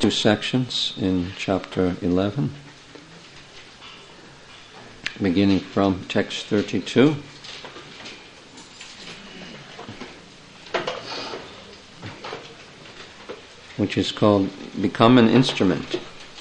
Two sections in chapter 11, beginning from text 32. Which is called Become an Instrument.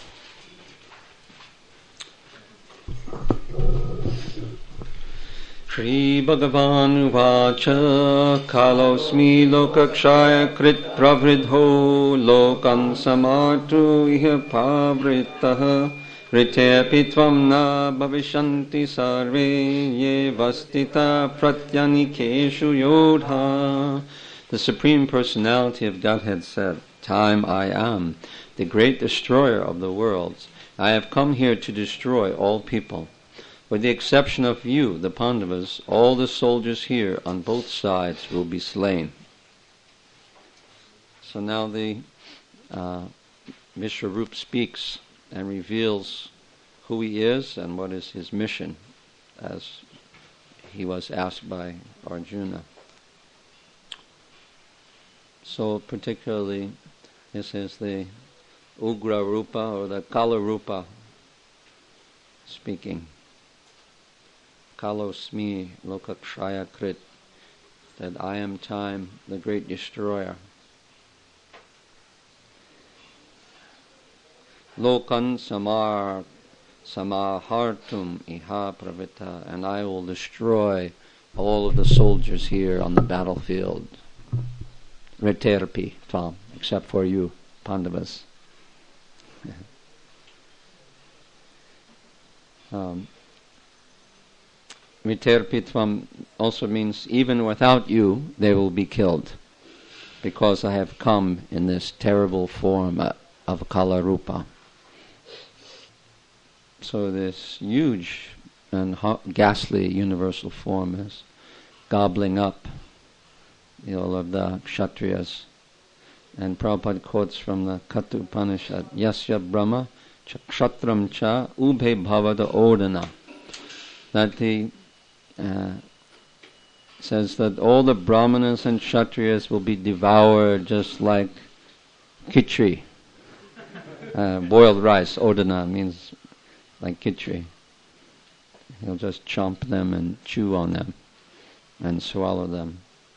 Shri Bhagavan Uvacha Kalosmi Lokakshaya Krit Pravridho Lokan Samartu Iha Pavritaha Ritepi Tvam Na Bhavishanti Sarve Ye Vastita Pratyanikeshu Yodha. The Supreme Personality of Godhead said, Time I am, the great destroyer of the worlds. I have come here to destroy all people. With the exception of you, the Pandavas, all the soldiers here on both sides will be slain. So now the Vishwarup speaks and reveals who he is and what is his mission, as he was asked by Arjuna. So particularly, this is the Ugra Rupa or the Kala Rupa speaking. Kalosmi Lokakshaya Krit, that I am time, the great destroyer. Lokan Samahartum Iha Pravita, and I will destroy all of the soldiers here on the battlefield. Reterpi Tvam, except for you, Pandavas. Viterpitvam also means even without you they will be killed, because I have come in this terrible form of Kala Rupa. So this huge and ghastly universal form is gobbling up all of the Kshatriyas. And Prabhupada quotes from the Katha Upanishad, Yasya Brahma Kshatram Cha Ubhe Bhavada Odana, that he says that all the Brahmanas and Kshatriyas will be devoured just like khichdi, boiled rice. Odana means like khichdi. He'll just chomp them and chew on them and swallow them.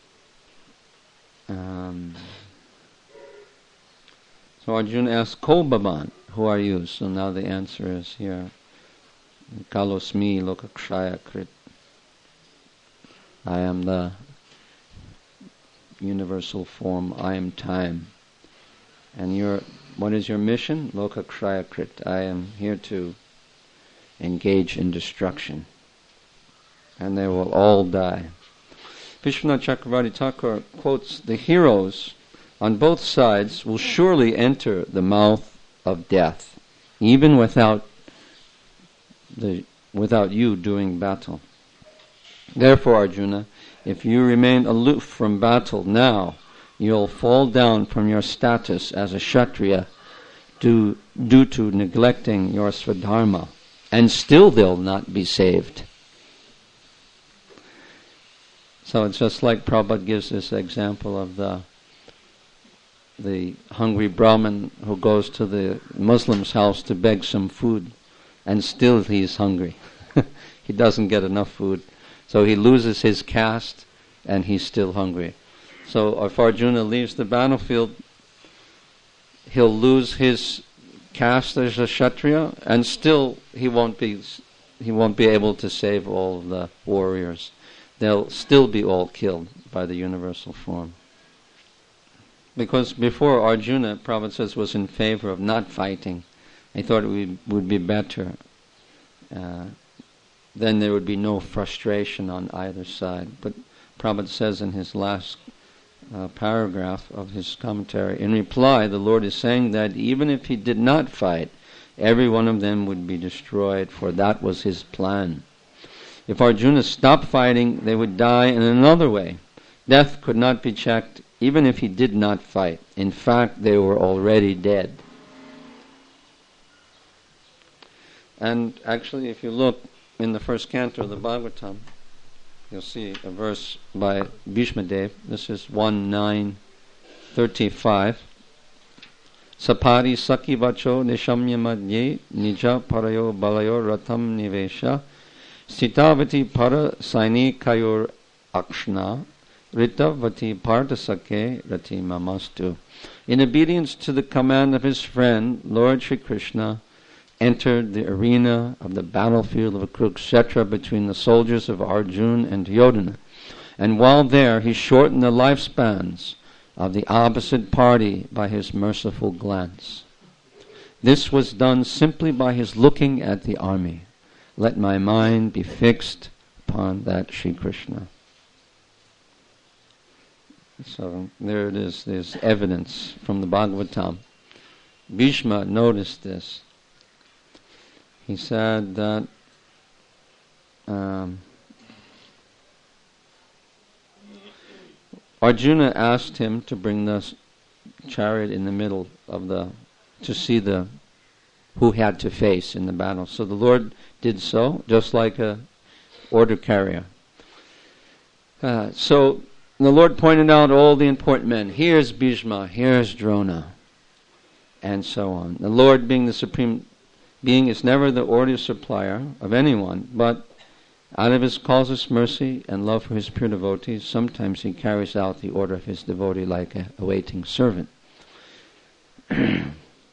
So Arjuna asks, Ko Bhavan, who are you? So now the answer is here. Kalosmi Lokakshaya Krit. I am the universal form, I am time. And what is your mission? Lokakshaya Krit. I am here to engage in destruction. And they will all die. Vishwanath Chakravarti Thakur quotes, the heroes on both sides will surely enter the mouth of death, even without you doing battle. Therefore, Arjuna, if you remain aloof from battle now, you'll fall down from your status as a Kshatriya due to neglecting your Swadharma, and still they'll not be saved. So it's just like Prabhupada gives this example of the hungry Brahmin who goes to the Muslim's house to beg some food, and still he's hungry. He doesn't get enough food. So he loses his caste, and he's still hungry. So if Arjuna leaves the battlefield, he'll lose his caste as a Kshatriya, and still he won't be able to save all of the warriors. They'll still be all killed by the universal form. Because before Arjuna, Prabhupada says, was in favor of not fighting. He thought it would be better. Then there would be no frustration on either side. But Prabhupada says in his last paragraph of his commentary, in reply, the Lord is saying that even if he did not fight, every one of them would be destroyed, for that was his plan. If Arjuna stopped fighting, they would die in another way. Death could not be checked, even if he did not fight. In fact, they were already dead. And actually, if you look in the first canto of the Bhagavatam, you'll see a verse by Bhishma Dev. This is 1.9.35. Sapari Saki Vacho Nishamya Madhye Nija Parayo Balayo Ratham Nivesha Sitavati Para Saini Kayor Akshna Ritavati Pardasake Rati Mamastu. In obedience to the command of his friend, Lord Shri Krishna entered the arena of the battlefield of Kurukshetra between the soldiers of Arjuna and Duryodhana. And while there, he shortened the lifespans of the opposite party by his merciful glance. This was done simply by his looking at the army. Let my mind be fixed upon that Shri Krishna. So there it is. There's evidence from the Bhagavatam. Bhishma noticed this. He said that Arjuna asked him to bring the chariot in the middle of to see who had to face in the battle. So the Lord did so, just like a order carrier. So the Lord pointed out all the important men. Here's Bhishma, here's Drona, and so on. The Lord, being the supreme being, is never the order supplier of anyone, but out of his causeless mercy and love for his pure devotees, sometimes he carries out the order of his devotee like a waiting servant. The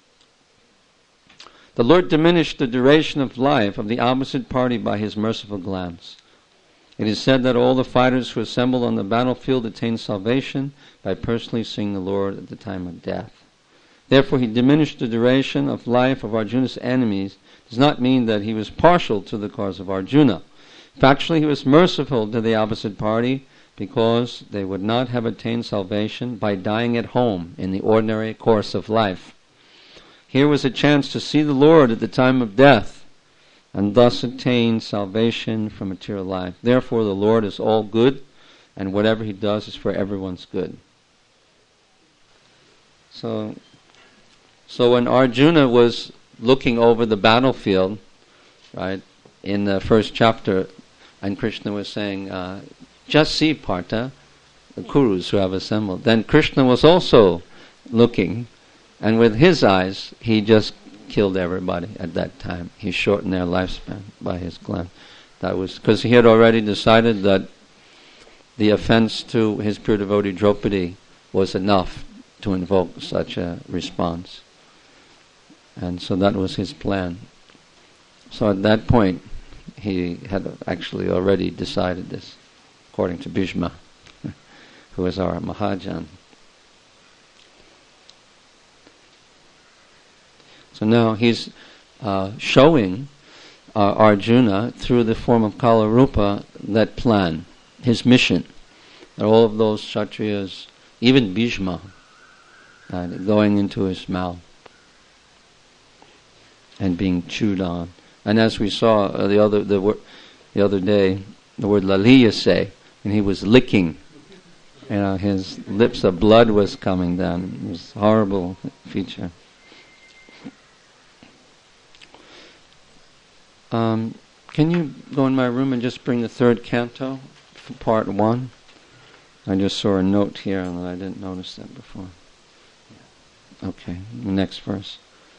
Lord diminished the duration of life of the opposite party by his merciful glance. It is said that all the fighters who assembled on the battlefield attained salvation by personally seeing the Lord at the time of death. Therefore, he diminished the duration of life of Arjuna's enemies. Does not mean that he was partial to the cause of Arjuna. Factually, he was merciful to the opposite party because they would not have attained salvation by dying at home in the ordinary course of life. Here was a chance to see the Lord at the time of death and thus attain salvation from material life. Therefore, the Lord is all good, and whatever he does is for everyone's good. So when Arjuna was looking over the battlefield, right, in the first chapter, and Krishna was saying, just see, Partha, the Kurus who have assembled. Then Krishna was also looking, and with his eyes, he just killed everybody at that time. He shortened their lifespan by his glance. That was because he had already decided that the offense to his pure devotee Draupadi was enough to invoke such a response. And so that was his plan. So at that point, he had actually already decided this, according to Bhishma, who is our Mahajan. So now he's showing Arjuna, through the form of Kala Rupa, that plan, his mission. That all of those Kshatriyas, even Bhishma, going into his mouth and being chewed on. And as we saw the other day, the word laliyase, and he was licking, his lips of blood was coming down. It was a horrible feature. Can you go in my room and just bring the third canto, part 1? I just saw a note here and I didn't notice that before. Okay, the next verse.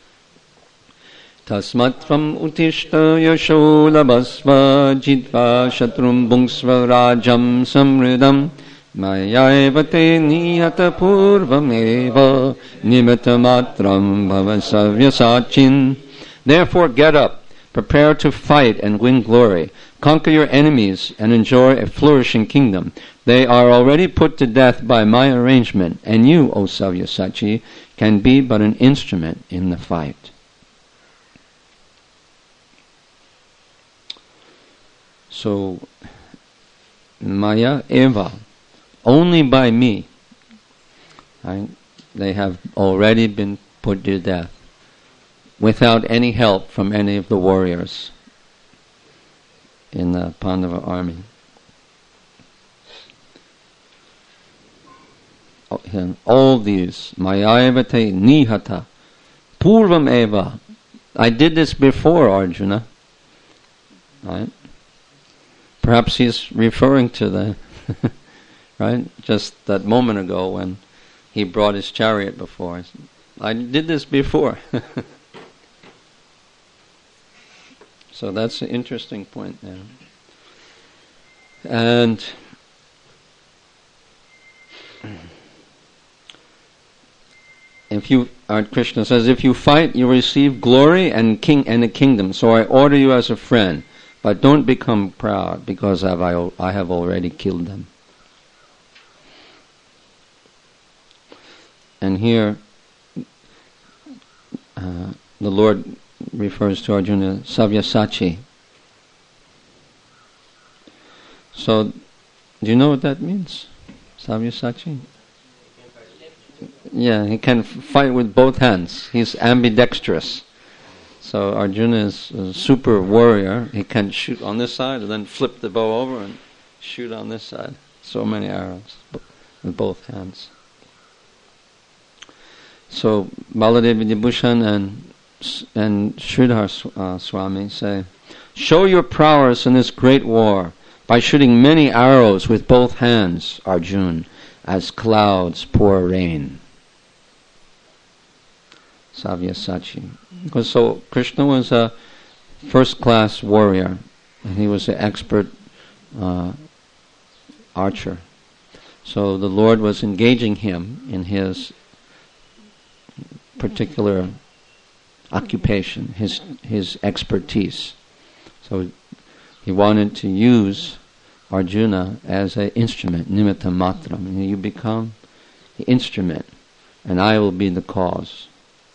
Tasmatvam utishta yasho labasva jitva shatrum bungsva rajam samridam mayaiva te nihata purvameva nimitamattram bhavasavyasachin. Therefore get up, prepare to fight and win glory. Conquer your enemies and enjoy a flourishing kingdom. They are already put to death by my arrangement, and you, O Savyasachi, can be but an instrument in the fight. So, Maya Eva, only by me, right, they have already been put to death, without any help from any of the warriors in the Pandava army. All these, Mayayavate Nihata, Purvam Eva, I did this before, Arjuna. Right? Perhaps he's referring to the, right? Just that moment ago when he brought his chariot before. I did this before. So that's an interesting point there. And Krishna says, if you fight, you receive glory and a kingdom. So I order you as a friend, but don't become proud, because I have already killed them. And here, the Lord refers to Arjuna, Savyasachi. So, do you know what that means? Savyasachi? Yeah, he can fight with both hands. He's ambidextrous. So Arjuna is a super warrior. He can shoot on this side and then flip the bow over and shoot on this side. So many arrows with both hands. So Baladev Vibhushan and Sridhar Swami say, show your prowess in this great war by shooting many arrows with both hands, Arjuna, as clouds pour rain. Savyasachi. So Krishna was a first-class warrior, and he was an expert archer. So the Lord was engaging him in his particular occupation, his expertise. So he wanted to use Arjuna as an instrument, nimitta matram. And you become the instrument, and I will be the cause.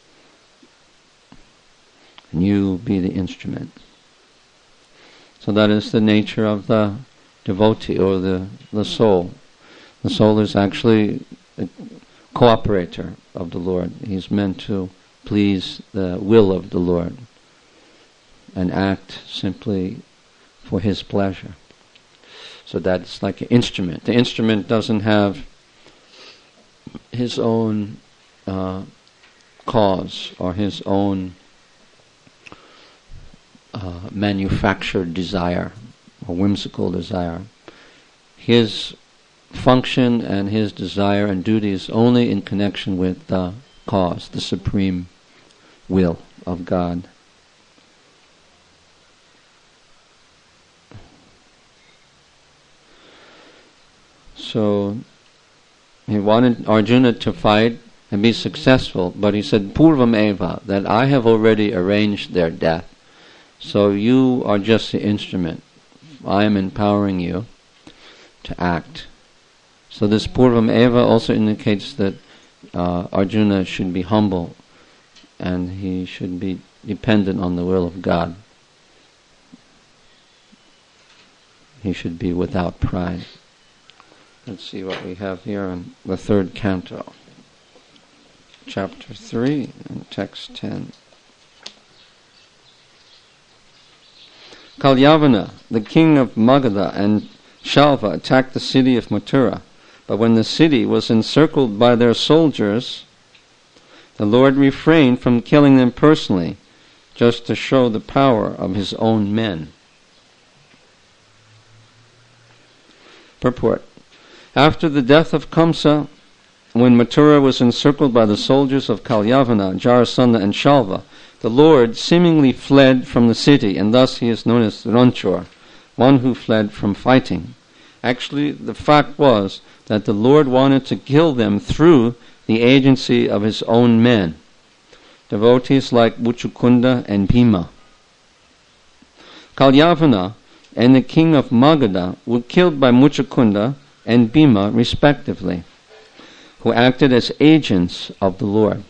And you be the instrument. So that is the nature of the devotee, or the soul. The soul is actually a cooperator of the Lord. He's meant to please the will of the Lord and act simply for His pleasure. So that's like an instrument. The instrument doesn't have his own cause or his own manufactured desire or whimsical desire. His function and his desire and duty is only in connection with the cause, the supreme will of God. So he wanted Arjuna to fight and be successful, but he said, Purvam eva, that I have already arranged their death. So you are just the instrument. I am empowering you to act. So this Purvam eva also indicates that Arjuna should be humble and he should be dependent on the will of God. He should be without pride. Let's see what we have here in the third canto, chapter 3, and text 10. Kalyavana, the king of Magadha and Shalva, attacked the city of Mathura. But when the city was encircled by their soldiers, the Lord refrained from killing them personally, just to show the power of His own men. Purport. After the death of Kamsa, when Mathura was encircled by the soldiers of Kalyavana, Jarasandha and Shalva, the Lord seemingly fled from the city, and thus He is known as Ranchor, one who fled from fighting. Actually, the fact was that the Lord wanted to kill them through the agency of His own men, devotees like Muchukunda and Bhima. Kalyavana and the king of Magadha were killed by Muchukunda and Bhima respectively, who acted as agents of the Lord.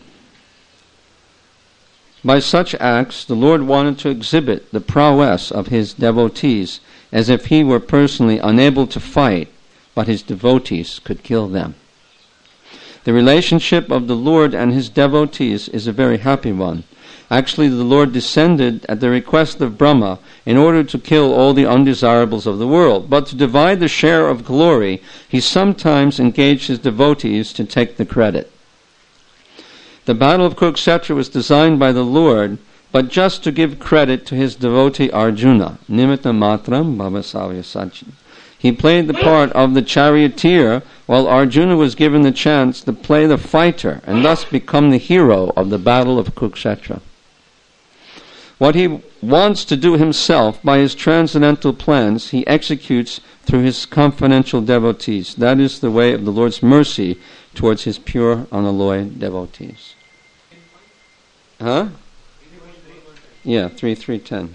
By such acts, the Lord wanted to exhibit the prowess of His devotees, as if He were personally unable to fight, but His devotees could kill them. The relationship of the Lord and His devotees is a very happy one. Actually, the Lord descended at the request of Brahma in order to kill all the undesirables of the world. But to divide the share of glory, He sometimes engaged His devotees to take the credit. The battle of Kurukshetra was designed by the Lord, but just to give credit to His devotee Arjuna, nimitta matram bhava savyasachi. He played the part of the charioteer, while Arjuna was given the chance to play the fighter and thus become the hero of the battle of Kurukshetra. What he wants to do himself by his transcendental plans, he executes through his confidential devotees. That is the way of the Lord's mercy towards his pure, unalloyed devotees. Huh? Yeah, 3:10.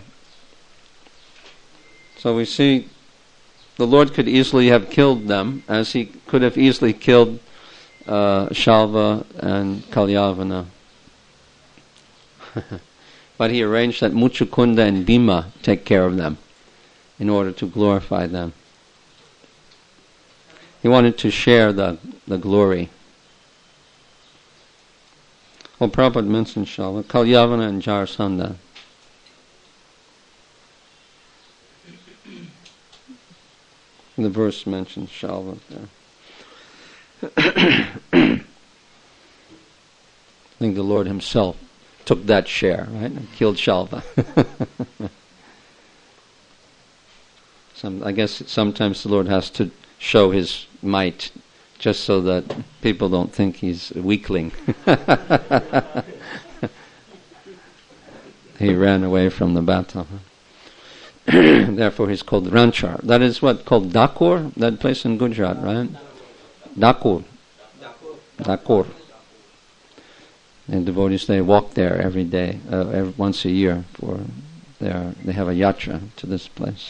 So we see the Lord could easily have killed them, as he could have easily killed Shalva and Kalyavana. But he arranged that Muchukunda and Bhima take care of them in order to glorify them. He wanted to share the glory. Well, Prabhupada mentioned Shalva, Kalyavana and Jarasandha. The verse mentions Shalva there. I think the Lord himself took that share, right, and killed Shalva. I guess sometimes the Lord has to show his might just so that people don't think he's a weakling. He ran away from the battle. Therefore he's called Ranchar. That is what, called Dakur? That place in Gujarat, right? Dakur. And devotees, they walk there every day, once a year. They have a yatra to this place.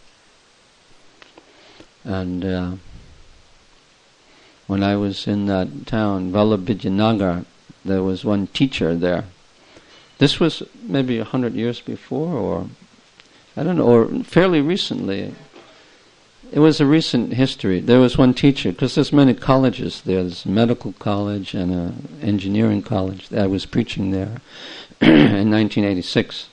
And when I was in that town, Vallabhijanagar, there was one teacher there. This was maybe 100 years before, or I don't know, or fairly recently. It was a recent history. There was one teacher, because there's many colleges there. There's a medical college and an engineering college. I was preaching there in 1986.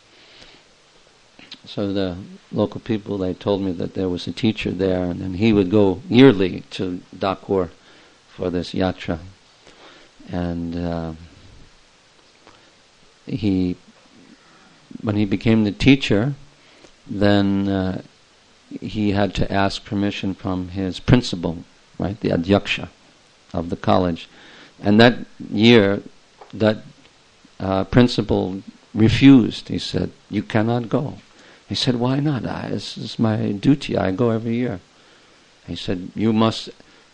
So the local people, they told me that there was a teacher there, and then he would go yearly to Dakur for this yatra. And when he became the teacher, then he had to ask permission from his principal, right, the adhyaksha of the college. And that year, that principal refused. He said, "You cannot go." He said, "Why not? This is my duty. I go every year." He said, "You must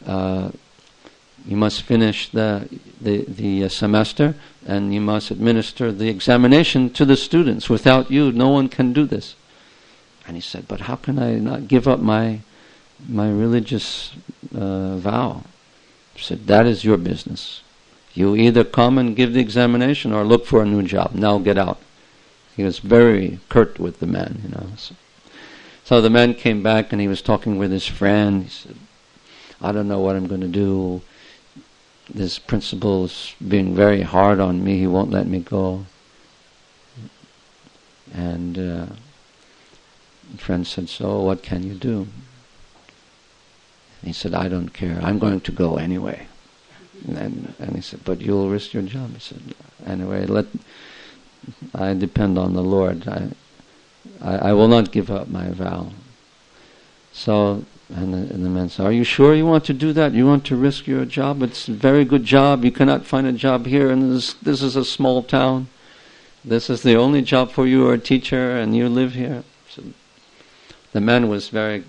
finish the semester, and you must administer the examination to the students. Without you, no one can do this." And he said, "But how can I not give up my religious vow?" He said, "That is your business. You either come and give the examination or look for a new job. Now get out." He was very curt with the man, So the man came back and he was talking with his friend. He said, "I don't know what I'm going to do. This principal is being very hard on me. He won't let me go." And the friend said, "So what can you do?" And he said, "I don't care. I'm going to go anyway." And he said, "But you'll risk your job." He said, "Anyway, I depend on the Lord. I will not give up my vow." So, and the man said, "Are you sure you want to do that? You want to risk your job? It's a very good job. You cannot find a job here, and this is a small town. This is the only job for you, or a teacher, and you live here." So the man was very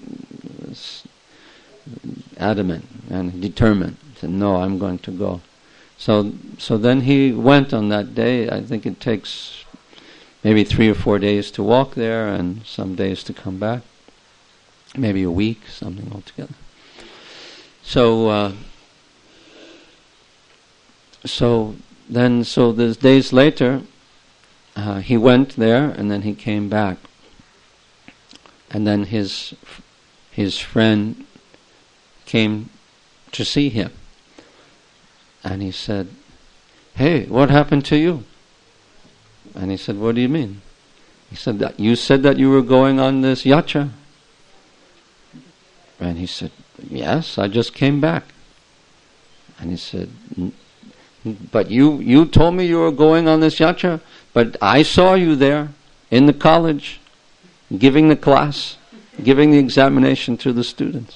adamant and determined. He said, "No, I'm going to go." So then he went on that day. I think it takes maybe 3 or 4 days to walk there, and some days to come back. Maybe a week, something altogether. So there's days later, he went there, and then he came back. And then his friend came to see him. And he said, "Hey, what happened to you?" And he said, "What do you mean?" He said, "You said that you were going on this yatra." And he said, "Yes, I just came back." And he said, "But you told me you were going on this yatra, but I saw you there in the college, giving the class." giving the examination to the students.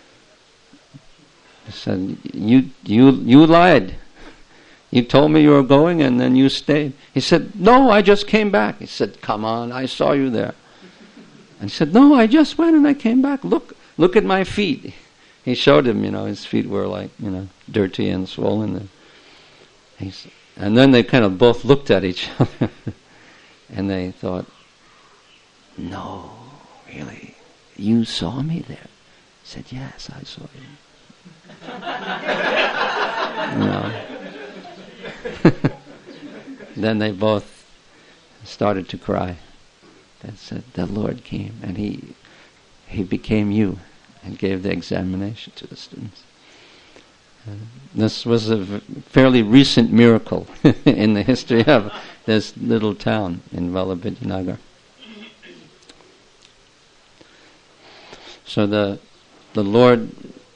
He said, you lied. You told me you were going and then you stayed. He said, no, I just came back. He said, come on, I saw you there. And he said, no, I just went and I came back. Look at my feet. He showed him, his feet were like, dirty and swollen. And then they kind of both looked at each other. And they thought, no, really, you saw me there? He said, yes, I saw you. Then they both started to cry. They said, the Lord came and he became you and gave the examination to the students. This was a fairly recent miracle in the history of this little town in Vallabhadinagar. So the Lord,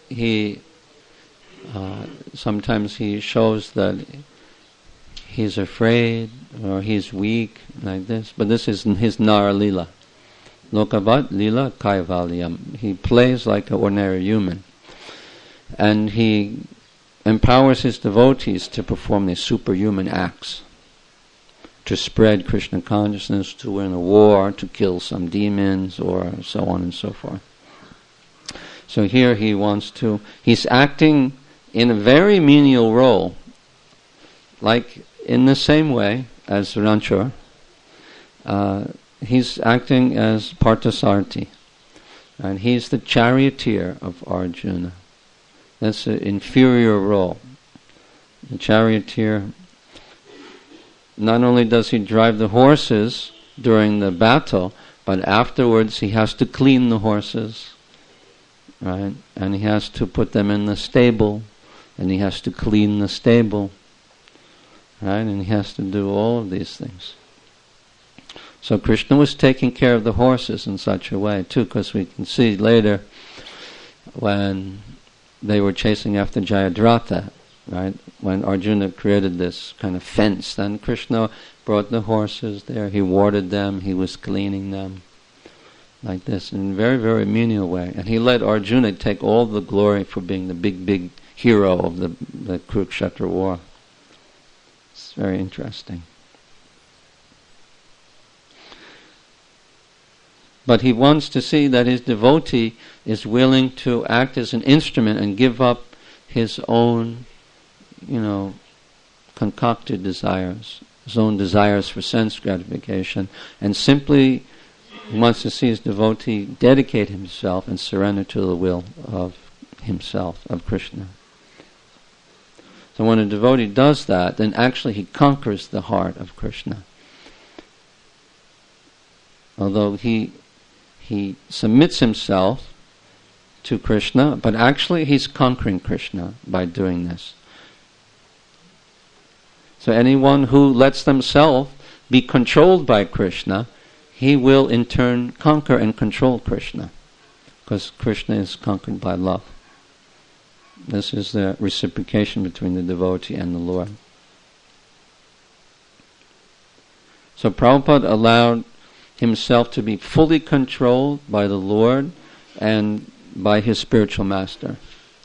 sometimes he shows that he's afraid or he's weak like this, but this is his Nara Lila. Lokavat Lila Kaivalyam. He plays like an ordinary human. And he empowers his devotees to perform these superhuman acts, to spread Krishna consciousness, to win a war, to kill some demons, or so on and so forth. So here he's acting in a very menial role, like in the same way as Ranchor. He's acting as Parthasarthi, and he's the charioteer of Arjuna. That's an inferior role. The charioteer, not only does he drive the horses during the battle, but afterwards he has to clean the horses, right? And he has to put them in the stable, and he has to clean the stable, right? And he has to do all of these things. So Krishna was taking care of the horses in such a way too, because we can see later when they were chasing after Jayadratha, right? When Arjuna created this kind of fence, then Krishna brought the horses there, he warded them, he was cleaning them, like this, in a very, very menial way. And he let Arjuna take all the glory for being the big hero of the Kurukshetra war. It's very interesting. But he wants to see that his devotee is willing to act as an instrument and give up his own, concocted desires, his own desires for sense gratification, and simply wants to see his devotee dedicate himself and surrender to the will of himself, of Krishna. So when a devotee does that, then actually he conquers the heart of Krishna. Although he submits himself to Krishna, but actually he's conquering Krishna by doing this. So anyone who lets themselves be controlled by Krishna, he will in turn conquer and control Krishna, because Krishna is conquered by love. This is the reciprocation between the devotee and the Lord. So Prabhupada allowed himself to be fully controlled by the Lord and by his spiritual master.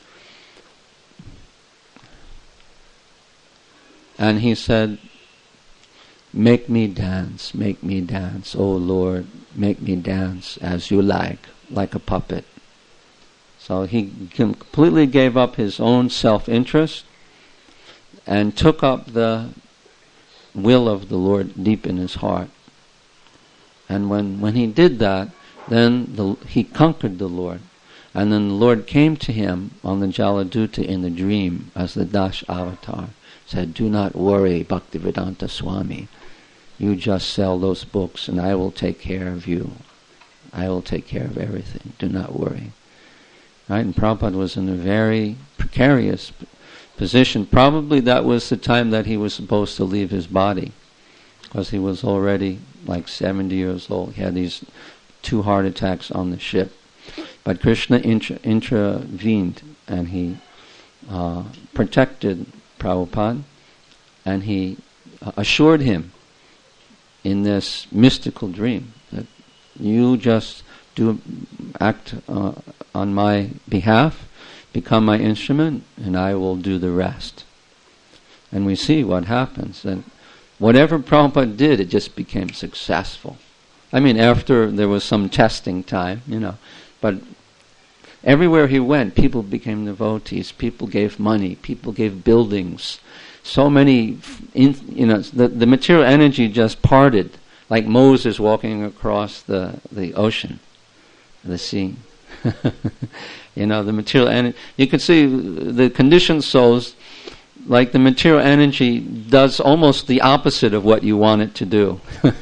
And he said, make me dance, O Lord, make me dance as you like a puppet. So he completely gave up his own self-interest and took up the will of the Lord deep in his heart. And when he did that, then he conquered the Lord. And then the Lord came to him on the Jaladuta in the dream as the Dash avatar. Said, do not worry, Bhaktivedanta Swami. You just sell those books and I will take care of you. I will take care of everything. Do not worry. Right? And Prabhupada was in a very precarious position. Probably that was the time that he was supposed to leave his body, because he was already like 70 years old. He had these 2 heart attacks on the ship. But Krishna intervened and he protected Prabhupada, and he assured him in this mystical dream that you just act on my behalf, become my instrument, and I will do the rest. And we see what happens. And whatever Prabhupada did, it just became successful. I mean, after there was some testing time, but everywhere he went, people became devotees, people gave money, people gave buildings. So many, the material energy just parted, like Moses walking across the ocean, the sea. The material energy. You can see the conditioned souls, like the material energy does almost the opposite of what you want it to do.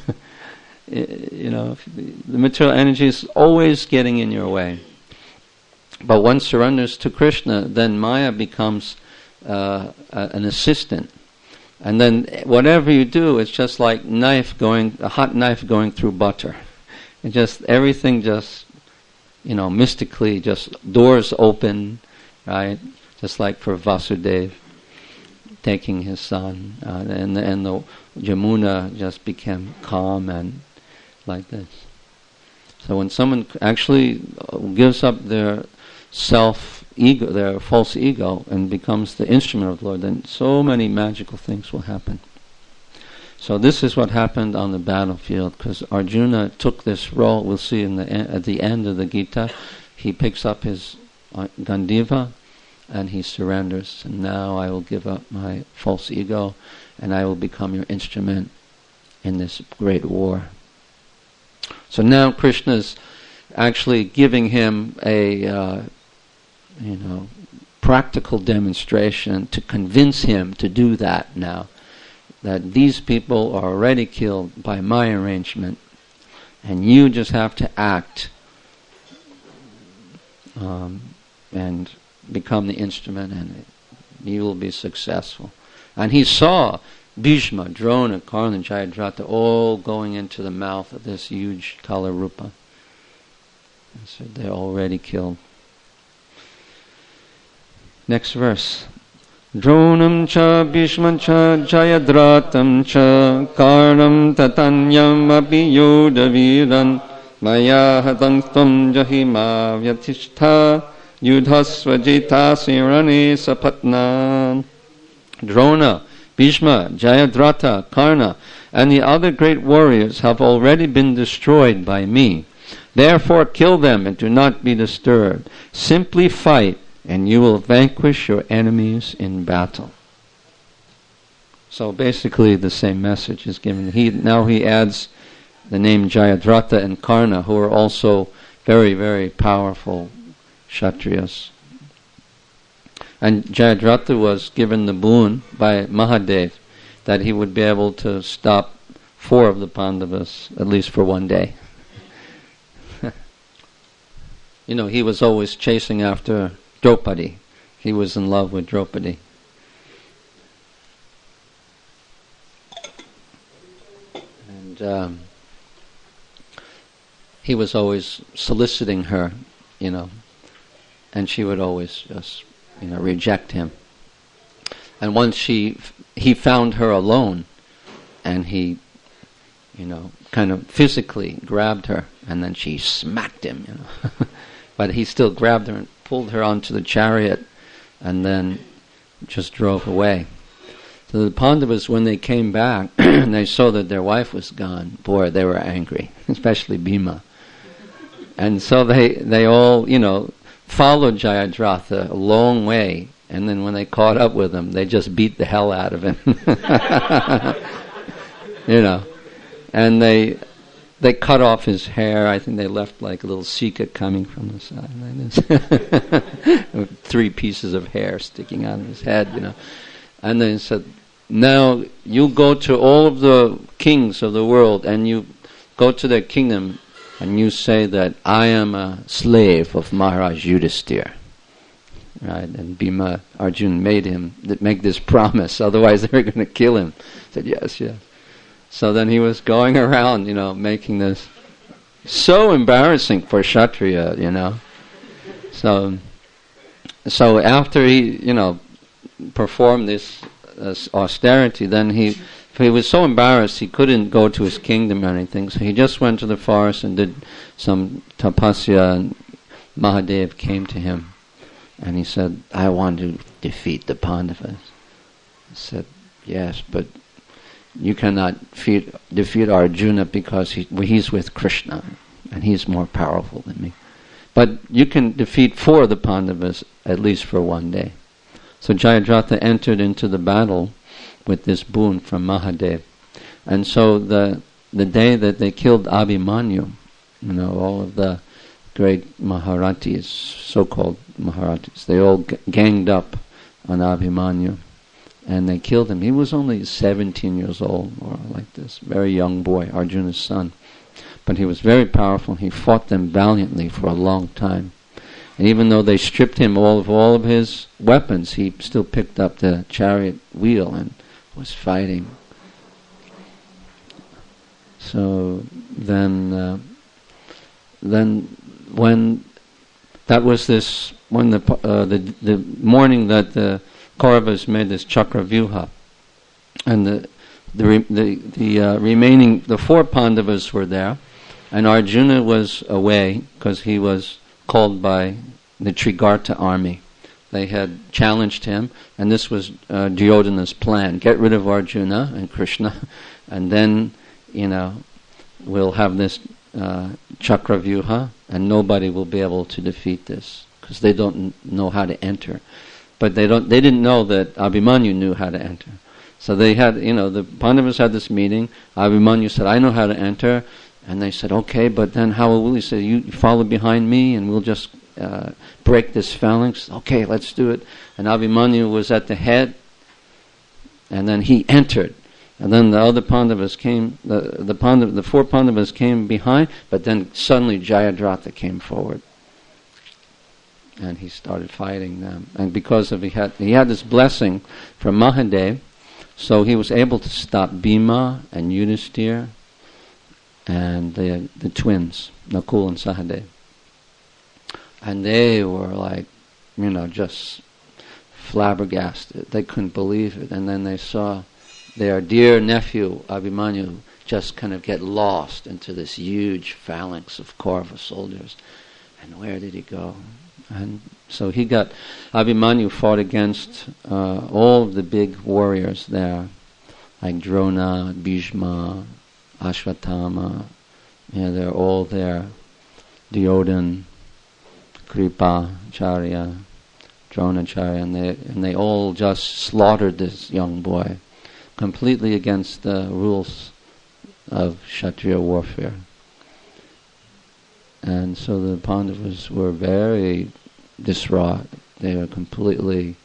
The material energy is always getting in your way. But one surrenders to Krishna, then Maya becomes an assistant. And then whatever you do, it's just like a hot knife going through butter. Everything mystically, just doors open, right? Just like for Vasudeva taking his son, and the Yamuna just became calm and like this. So when someone actually gives up their self-ego, their false ego, and becomes the instrument of the Lord, then so many magical things will happen. So this is what happened on the battlefield, because Arjuna took this role. We'll see at the end of the Gita, he picks up his Gandiva and he surrenders. And now I will give up my false ego, and I will become your instrument in this great war. So now Krishna's actually giving him a practical demonstration to convince him to do that now. That these people are already killed by my arrangement, and you just have to act and become the instrument, and you will be successful. And he saw Bhishma, Drona, Karna, Jayadratha all going into the mouth of this huge Kalarupa. And so they're already killed. Next verse. Dronam cha Bhishman cha Jayadratam cha Karnam tatanyam api yodaviran maya hatangstam jahima vyatishta yudhasvajita sirane sapatna. Drona, Bhishma, Jayadratha, Karna, and the other great warriors have already been destroyed by me. Therefore kill them and do not be disturbed. Simply fight, and you will vanquish your enemies in battle. So basically the same message is given. Now he adds the name Jayadratha and Karna, who are also very, very powerful Kshatriyas. And Jayadratha was given the boon by Mahadev that he would be able to stop 4 of the Pandavas, at least for one day. He was always chasing after Draupadi. He was in love with Draupadi. And he was always soliciting her, and she would always just, reject him. And once he found her alone, and he, kind of physically grabbed her, and then she smacked him, But he still grabbed her and pulled her onto the chariot, and then just drove away. So the Pandavas, when they came back and they saw that their wife was gone, boy, they were angry, especially Bhima. And so they all, followed Jayadratha a long way, and then when they caught up with him, they just beat the hell out of him. And they cut off his hair. I think they left like a little sika coming from the side, like this. 3 pieces of hair sticking out of his head, And then he said, now you go to all of the kings of the world, and you go to their kingdom, and you say that I am a slave of Maharaj Yudhisthira. Right? And Bhima, Arjuna made him make this promise, otherwise they were going to kill him. He said, yes. So then he was going around, making this so embarrassing for Kshatriya, So after he, performed this austerity, then he he was so embarrassed he couldn't go to his kingdom or anything, so he just went to the forest and did some tapasya, and Mahadev came to him and he said, I want to defeat the Pandavas. He said, yes, but you cannot defeat Arjuna because he's with Krishna and he's more powerful than me. But you can defeat 4 of the Pandavas at least for one day. So Jayadratha entered into the battle with this boon from Mahadev. And so the day that they killed Abhimanyu, all of the great Maharathis, so-called Maharathis, they all ganged up on Abhimanyu and they killed him. He was only 17 years old, or like this, very young boy, Arjuna's son. But he was very powerful. He fought them valiantly for a long time. And even though they stripped him of all of his weapons, he still picked up the chariot wheel and was fighting. So then when that was when the morning that the Kauravas made this Chakravyuha, and the remaining 4 Pandavas were there, and Arjuna was away because he was called by the Trigarta army. They had challenged him, and this was Duryodhana's plan: get rid of Arjuna and Krishna, and then we'll have this Chakravyuha, and nobody will be able to defeat this because they don't know how to enter. But they didn't know that Abhimanyu knew how to enter. So they had, the Pandavas had this meeting. Abhimanyu said, I know how to enter. And they said, okay, but then how will we? He said, you follow behind me and we'll just break this phalanx. Okay, let's do it. And Abhimanyu was at the head, and then he entered. And then the other Pandavas came, the 4 Pandavas came behind, but then suddenly Jayadratha came forward. And he started fighting them. And because he had this blessing from Mahadev, so he was able to stop Bhima and Yudhisthira and the twins, Nakul and Sahadev. And they were like, just flabbergasted. They couldn't believe it. And then they saw their dear nephew, Abhimanyu, just kind of get lost into this huge phalanx of Kaurava soldiers. And where did he go? And so Abhimanyu fought against all of the big warriors there, like Drona, Bhishma, Ashwatthama, they're all there. Duryodhana, Kripa, Charya, Dronacharya, and they all just slaughtered this young boy, completely against the rules of Kshatriya warfare. And so the Pandavas were very distraught. They were completely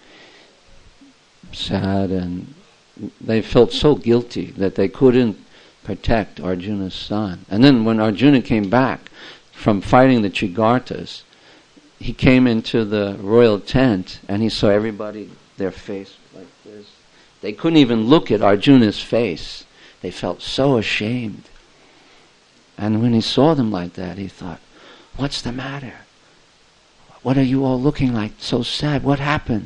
sad, and they felt so guilty that they couldn't protect Arjuna's son. And then when Arjuna came back from fighting the Trigartas, he came into the royal tent and he saw everybody, their face like this. They couldn't even look at Arjuna's face. They felt so ashamed. And when he saw them like that, he thought, what's the matter? What are you all looking like so sad? What happened?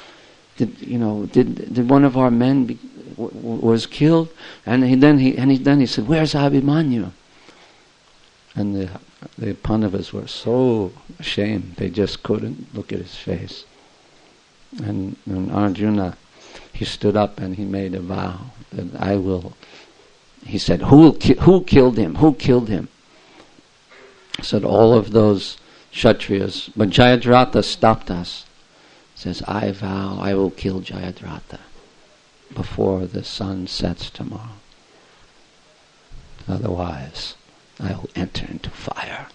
Did one of our men was killed? And then he said, where's Abhimanyu? And the Pandavas were so ashamed, they just couldn't look at his face. And Arjuna, he stood up and he made a vow that I will. He said, who killed him? Who killed him? Said all of those Kshatriyas, but Jayadratha stopped us. Says, I vow I will kill Jayadratha before the sun sets tomorrow. Otherwise, I will enter into fire.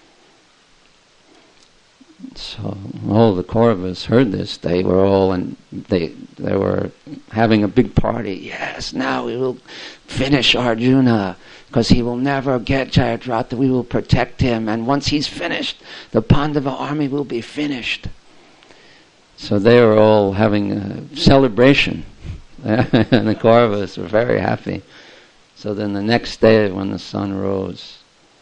So all the Kauravas heard this. They were all they were having a big party. Yes, now we will finish Arjuna, because he will never get Jayadratha. We will protect him, and once he's finished, the Pandava army will be finished. So they were all having a celebration, and the Kauravas were very happy. So then the next day, when the sun rose,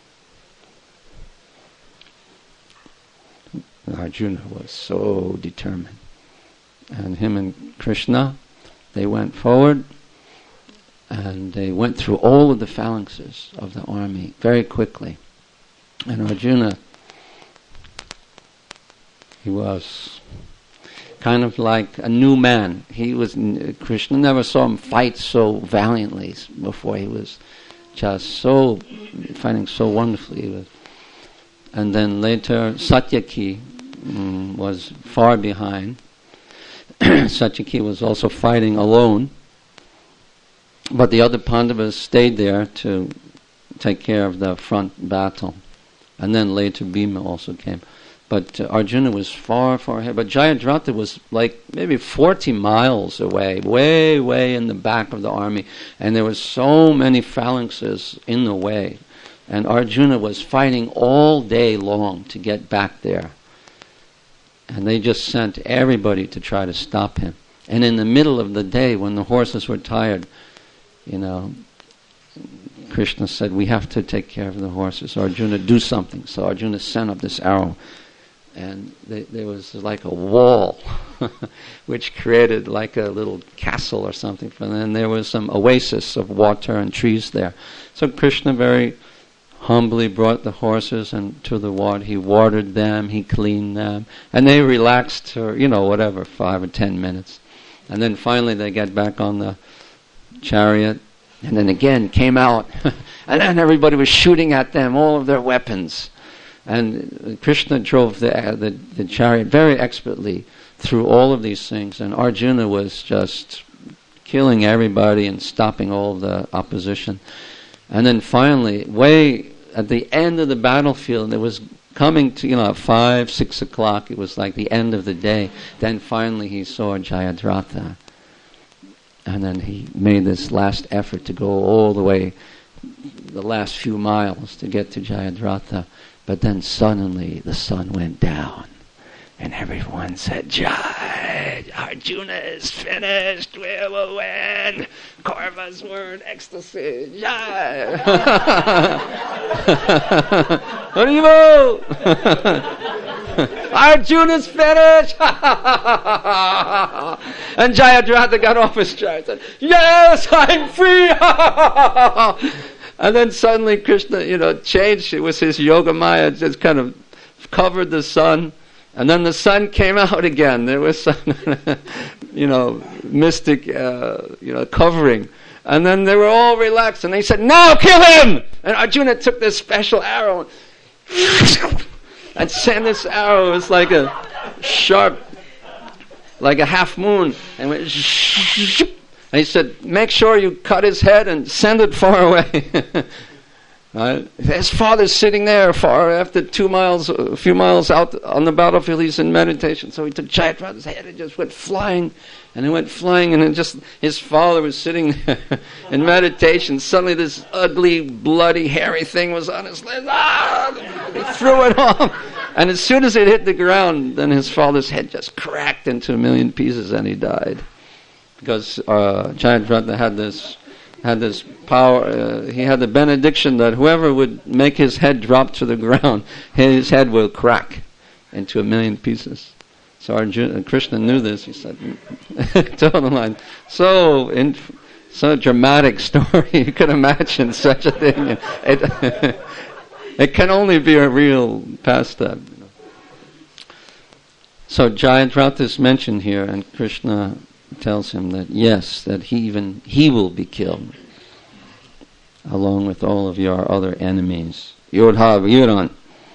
Arjuna was so determined. And him and Krishna, they went forward, And they went through all of the phalanxes of the army very quickly. And Arjuna, he was kind of like a new man. Krishna never saw him fight so valiantly before. He was just fighting so wonderfully. And then later, Satyaki was far behind. Satyaki was also fighting alone. But the other Pandavas stayed there to take care of the front battle. And then later Bhima also came. But Arjuna was far, far ahead. But Jayadratha was like maybe 40 miles away, way, way in the back of the army. And there were so many phalanxes in the way. And Arjuna was fighting all day long to get back there. And they just sent everybody to try to stop him. And in the middle of the day, when the horses were tired, Krishna said, we have to take care of the horses. Arjuna, do something. So Arjuna sent up this arrow. And there was like a wall, which created like a little castle or something. And then there was some oasis of water and trees there. So Krishna very humbly brought the horses and to the water. He watered them, he cleaned them. And they relaxed for, 5 or 10 minutes. And then finally they get back on the chariot, and then again came out, and then everybody was shooting at them, all of their weapons. And Krishna drove the chariot very expertly through all of these things, and Arjuna was just killing everybody and stopping all the opposition. And then finally, way at the end of the battlefield, it was coming to, 5, 6 o'clock, it was like the end of the day. Then finally he saw Jayadratha. And then he made this last effort to go all the way, the last few miles to get to Jayadratha. But then suddenly the sun went down. And everyone said, Jai, Arjuna is finished, we will win. Kauravas were in ecstasy, Jai. Haribo! Arjuna's finished! And Jayadratha got off his chair and said, yes, I'm free! And then suddenly Krishna, changed. It was his yoga maya, just kind of covered the sun. And then the sun came out again. There was some, mystic, covering. And then they were all relaxed. And they said, now kill him! And Arjuna took this special arrow and sent this arrow. It was like a sharp, like a half moon. And went, and he said, make sure you cut his head and send it far away. Right? His father's sitting there far after a few miles out on the battlefield. He's in meditation. So he took Jayadratha's head and just went flying. And it went flying, and his father was sitting there in meditation. Suddenly this ugly, bloody, hairy thing was on his leg. He threw it off. And as soon as it hit the ground, then his father's head just cracked into 1,000,000 pieces, and he died. Because Jayadratha had this power, he had the benediction that whoever would make his head drop to the ground, his head will crack into 1,000,000 pieces. So Krishna knew this. He said, told him, so dramatic story. You could imagine such a thing. It can only be a real pastime. So Jayadratha is mentioned here, and Krishna tells him that yes, that he will be killed along with all of your other enemies. Yodha Viran.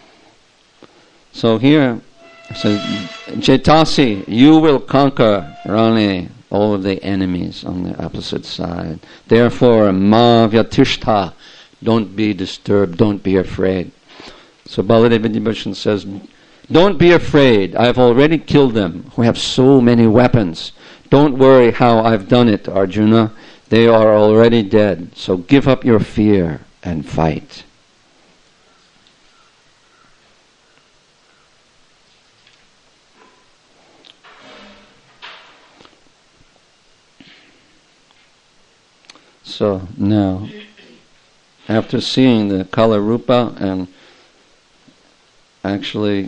So here it says, Jetasi, you will conquer Rani, all of the enemies on the opposite side. Therefore, ma vyatishta, don't be disturbed, don't be afraid. So Baladeva Vibhushan says, don't be afraid, I've already killed them who have so many weapons. Don't worry how I've done it, Arjuna. They are already dead. So give up your fear and fight. So now, after seeing the Kala Rupa and actually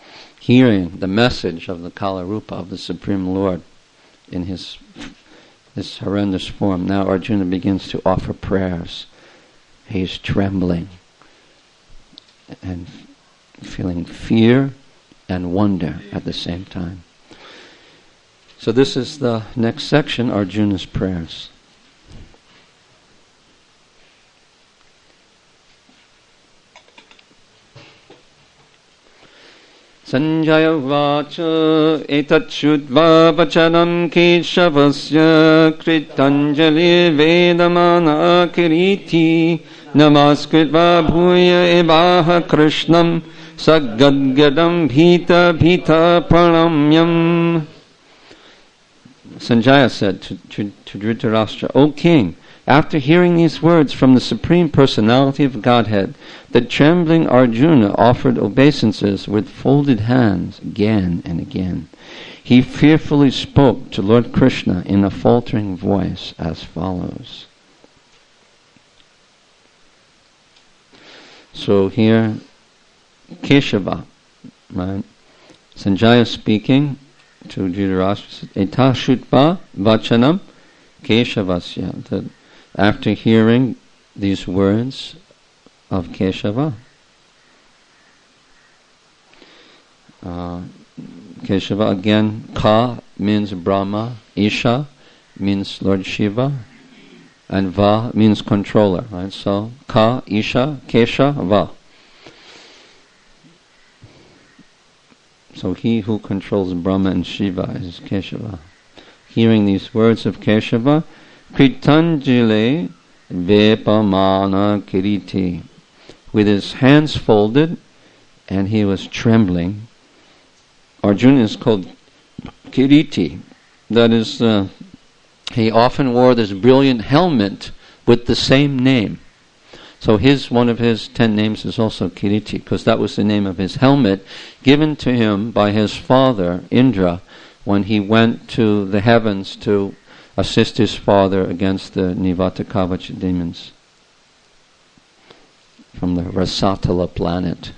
hearing the message of the Kala Rupa of the Supreme Lord in his this horrendous form. Now Arjuna begins to offer prayers. He's trembling and feeling fear and wonder at the same time. So this is the next section, Arjuna's prayers. Sanjaya vacha etat shudva vachanam keshavasya kritanjali vedamana kiriti namaskritva bhuya evaha krishnam sagadgadam bhita bhita pranamyam. Sanjaya said to Dhritarashtra, O king, after hearing these words from the Supreme Personality of Godhead, the trembling Arjuna offered obeisances with folded hands again and again. He fearfully spoke to Lord Krishna in a faltering voice as follows. So here, Keshava, right? Sanjaya speaking to Dhritarashtra, Eta shutva vachanam Keshavasya, that after hearing these words of Keshava, Keshava again, Ka means Brahma, Isha means Lord Shiva, and Va means controller, right? So Ka, Isha, Kesha, Va. So he who controls Brahma and Shiva is Keshava. Hearing these words of Keshava, Kritanjali Vepamana Kiriti, with his hands folded, and he was trembling. Arjuna is called Kiriti. That is, he often wore this brilliant helmet with the same name. So one of his 10 names is also Kiriti, because that was the name of his helmet given to him by his father, Indra, when he went to the heavens to assist his father against the Nivatakavacha demons from the Rasatala planet,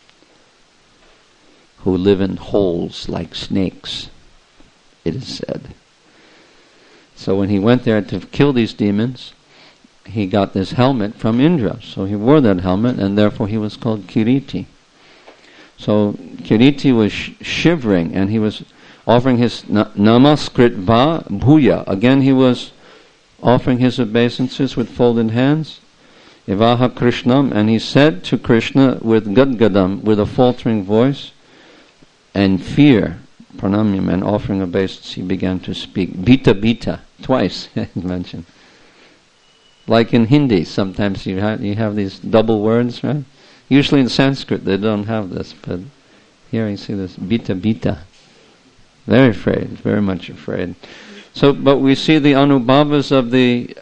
who live in holes like snakes, it is said. So when he went there to kill these demons, he got this helmet from Indra. So he wore that helmet, and therefore he was called Kiriti. So Kiriti was shivering, and he was offering his namaskritva bhuya. Again he was offering his obeisances with folded hands. Evaha Krishnam, and he said to Krishna with gadgadam, with a faltering voice, and fear, pranamyam, and offering obeisance, he began to speak. Bita bita, twice mentioned. Like in Hindi, sometimes you have these double words, right? Usually in Sanskrit they don't have this, but here you see this bita bita. Very afraid, very much afraid. So, but we see the anubhavas of the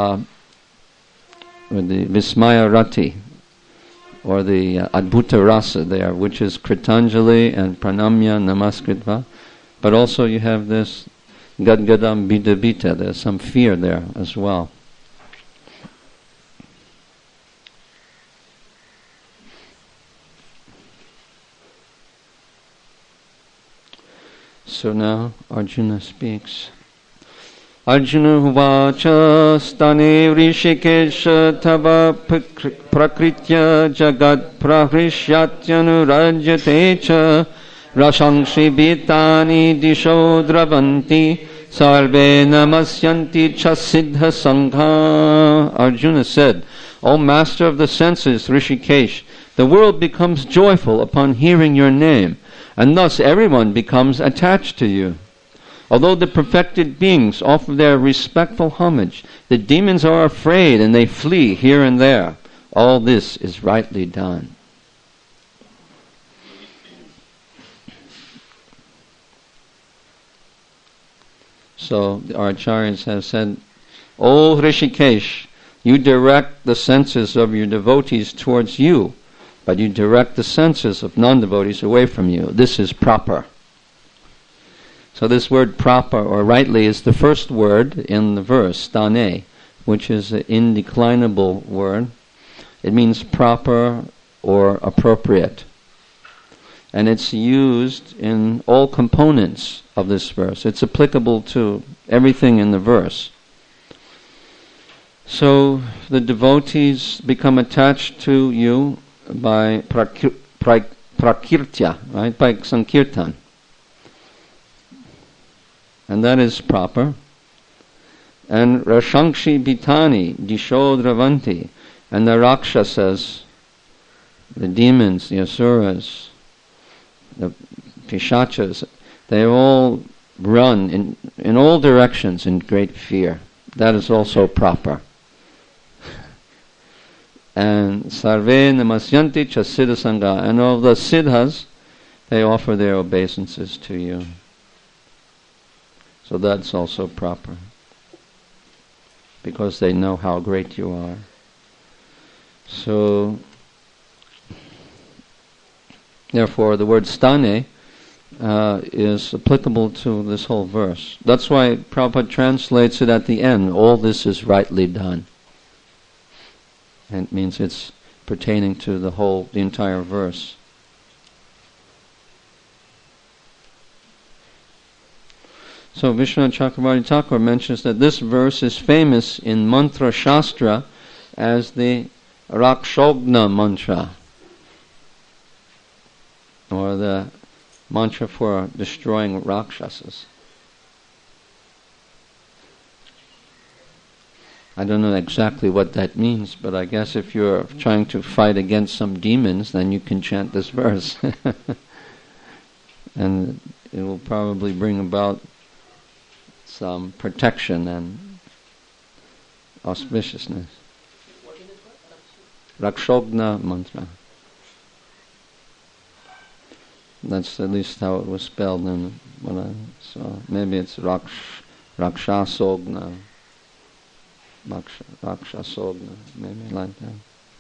Vismaya Rati, or the Adbhuta Rasa there, which is Kritanjali and Pranamya Namaskritva. But also you have this Gadgadam Bita Bita, there's some fear there as well. So now Arjuna speaks. Arjuna uvacha stane rishikesha tava prakritya jagat prahrishyatyanu cha rasangshi bitani disho dravanti sarve namasyanti chasiddha sangha. Arjuna said, O master of the senses, Rishikesh, the world becomes joyful upon hearing your name, and thus everyone becomes attached to you. Although the perfected beings offer their respectful homage, the demons are afraid and they flee here and there. All this is rightly done. So our acharyas have said, O Rishikesh, you direct the senses of your devotees towards you, but you direct the senses of non-devotees away from you. This is proper. So this word proper, or rightly, is the first word in the verse, stane, which is an indeclinable word. It means proper or appropriate. And it's used in all components of this verse. It's applicable to everything in the verse. So the devotees become attached to you by prakirtya, right? By sankirtan. And that is proper. And Rashankshi Bitani, Disho Dravanti, and the Rakshasas, the demons, the Asuras, the Pishachas, they all run in all directions in great fear. That is also proper. And Sarve Namasyanti Cha Siddha Sangha, and all the siddhas, they offer their obeisances to you. So that's also proper, because they know how great you are. So, therefore, the word stane is applicable to this whole verse. That's why Prabhupada translates it at the end, all this is rightly done. And it means it's pertaining to the entire verse. So Vishwanath Chakravarti Thakur mentions that this verse is famous in Mantra Shastra as the Rakshogna mantra, or the mantra for destroying Rakshasas. I don't know exactly what that means, but I guess if you're trying to fight against some demons, then you can chant this verse. And it will probably bring about some protection and auspiciousness. Rakshogna mantra. That's at least how it was spelled in what I saw. Maybe it's Rakshasogna. Rakshasogna, maybe like that.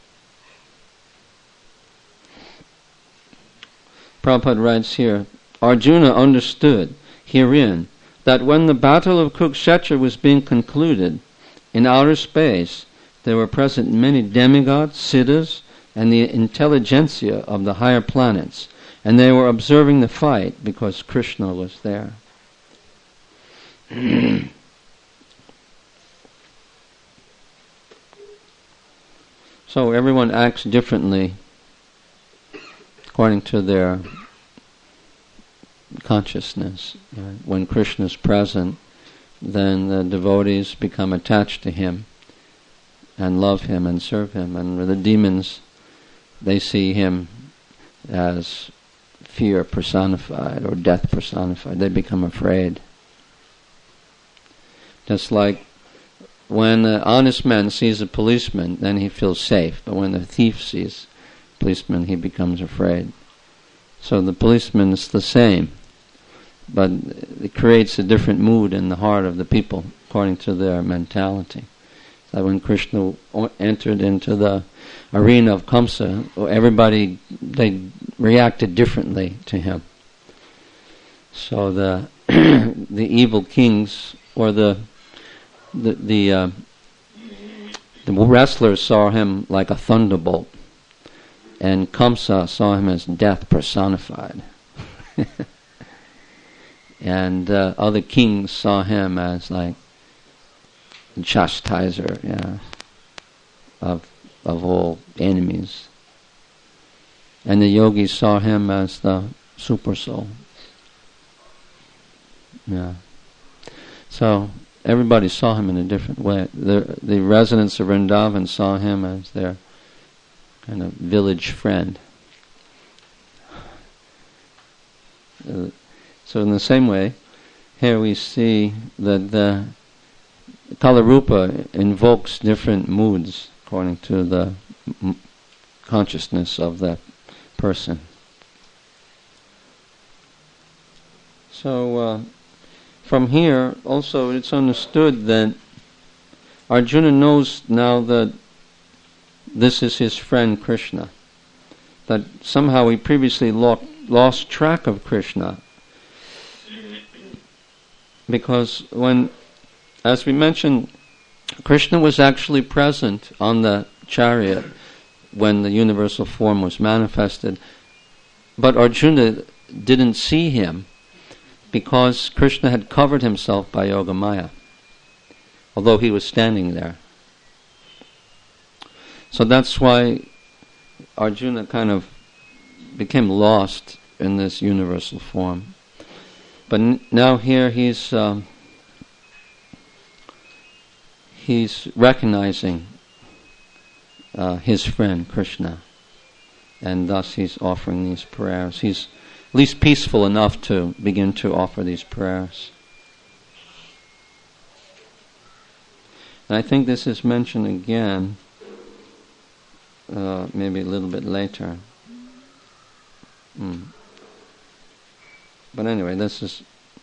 Prabhupada writes here, Arjuna understood herein that when the battle of Kurukshetra was being concluded, in outer space there were present many demigods, siddhas, and the intelligentsia of the higher planets, and they were observing the fight because Krishna was there. So everyone acts differently according to their consciousness. Right? When Krishna is present, then the devotees become attached to him and love him and serve him. And the demons, they see him as fear personified or death personified. They become afraid. Just like when an honest man sees a policeman, then he feels safe. But when the thief sees a policeman, he becomes afraid. So the policeman is the same, but it creates a different mood in the heart of the people according to their mentality. So when Krishna entered into the arena of Kamsa, everybody, they reacted differently to him. So the the evil kings, or the wrestlers saw him like a thunderbolt, and Kamsa saw him as death personified. And other kings saw him as like chastiser, of all enemies. And the yogis saw him as the super soul. Yeah. So everybody saw him in a different way. The residents of Vrindavan saw him as their kind of village friend. So in the same way, here we see that the Kalarupa invokes different moods according to the consciousness of that person. So from here, also, it's understood that Arjuna knows now that this is his friend Krishna. That somehow he previously lost track of Krishna. Because when, as we mentioned, Krishna was actually present on the chariot when the universal form was manifested, but Arjuna didn't see him because Krishna had covered himself by Yogamaya, although he was standing there. So that's why Arjuna kind of became lost in this universal form. But now here he's recognizing his friend Krishna, and thus he's offering these prayers. He's at least peaceful enough to begin to offer these prayers. And I think this is mentioned again, maybe a little bit later. But anyway, this is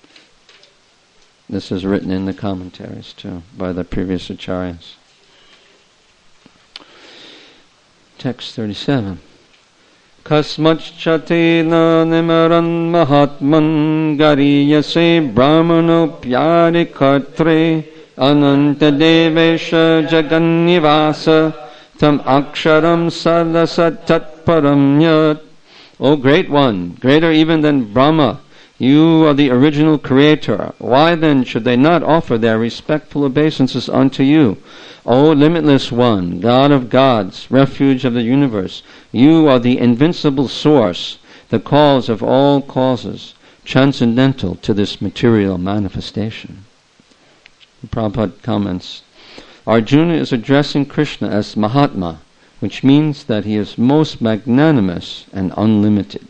written in the commentaries too by the previous acharyas. Text 37. Kasmachchatena nimaran mahatman gariyase brahmano pyari katre ananta devesha jagannivasa tam aksharam sadasat tatparam yat. O great one, greater even than Brahma, you are the original creator. Why then should they not offer their respectful obeisances unto you? O limitless one, God of gods, refuge of the universe, you are the invincible source, the cause of all causes, transcendental to this material manifestation. Prabhupada comments, Arjuna is addressing Krishna as Mahatma, which means that he is most magnanimous and unlimited.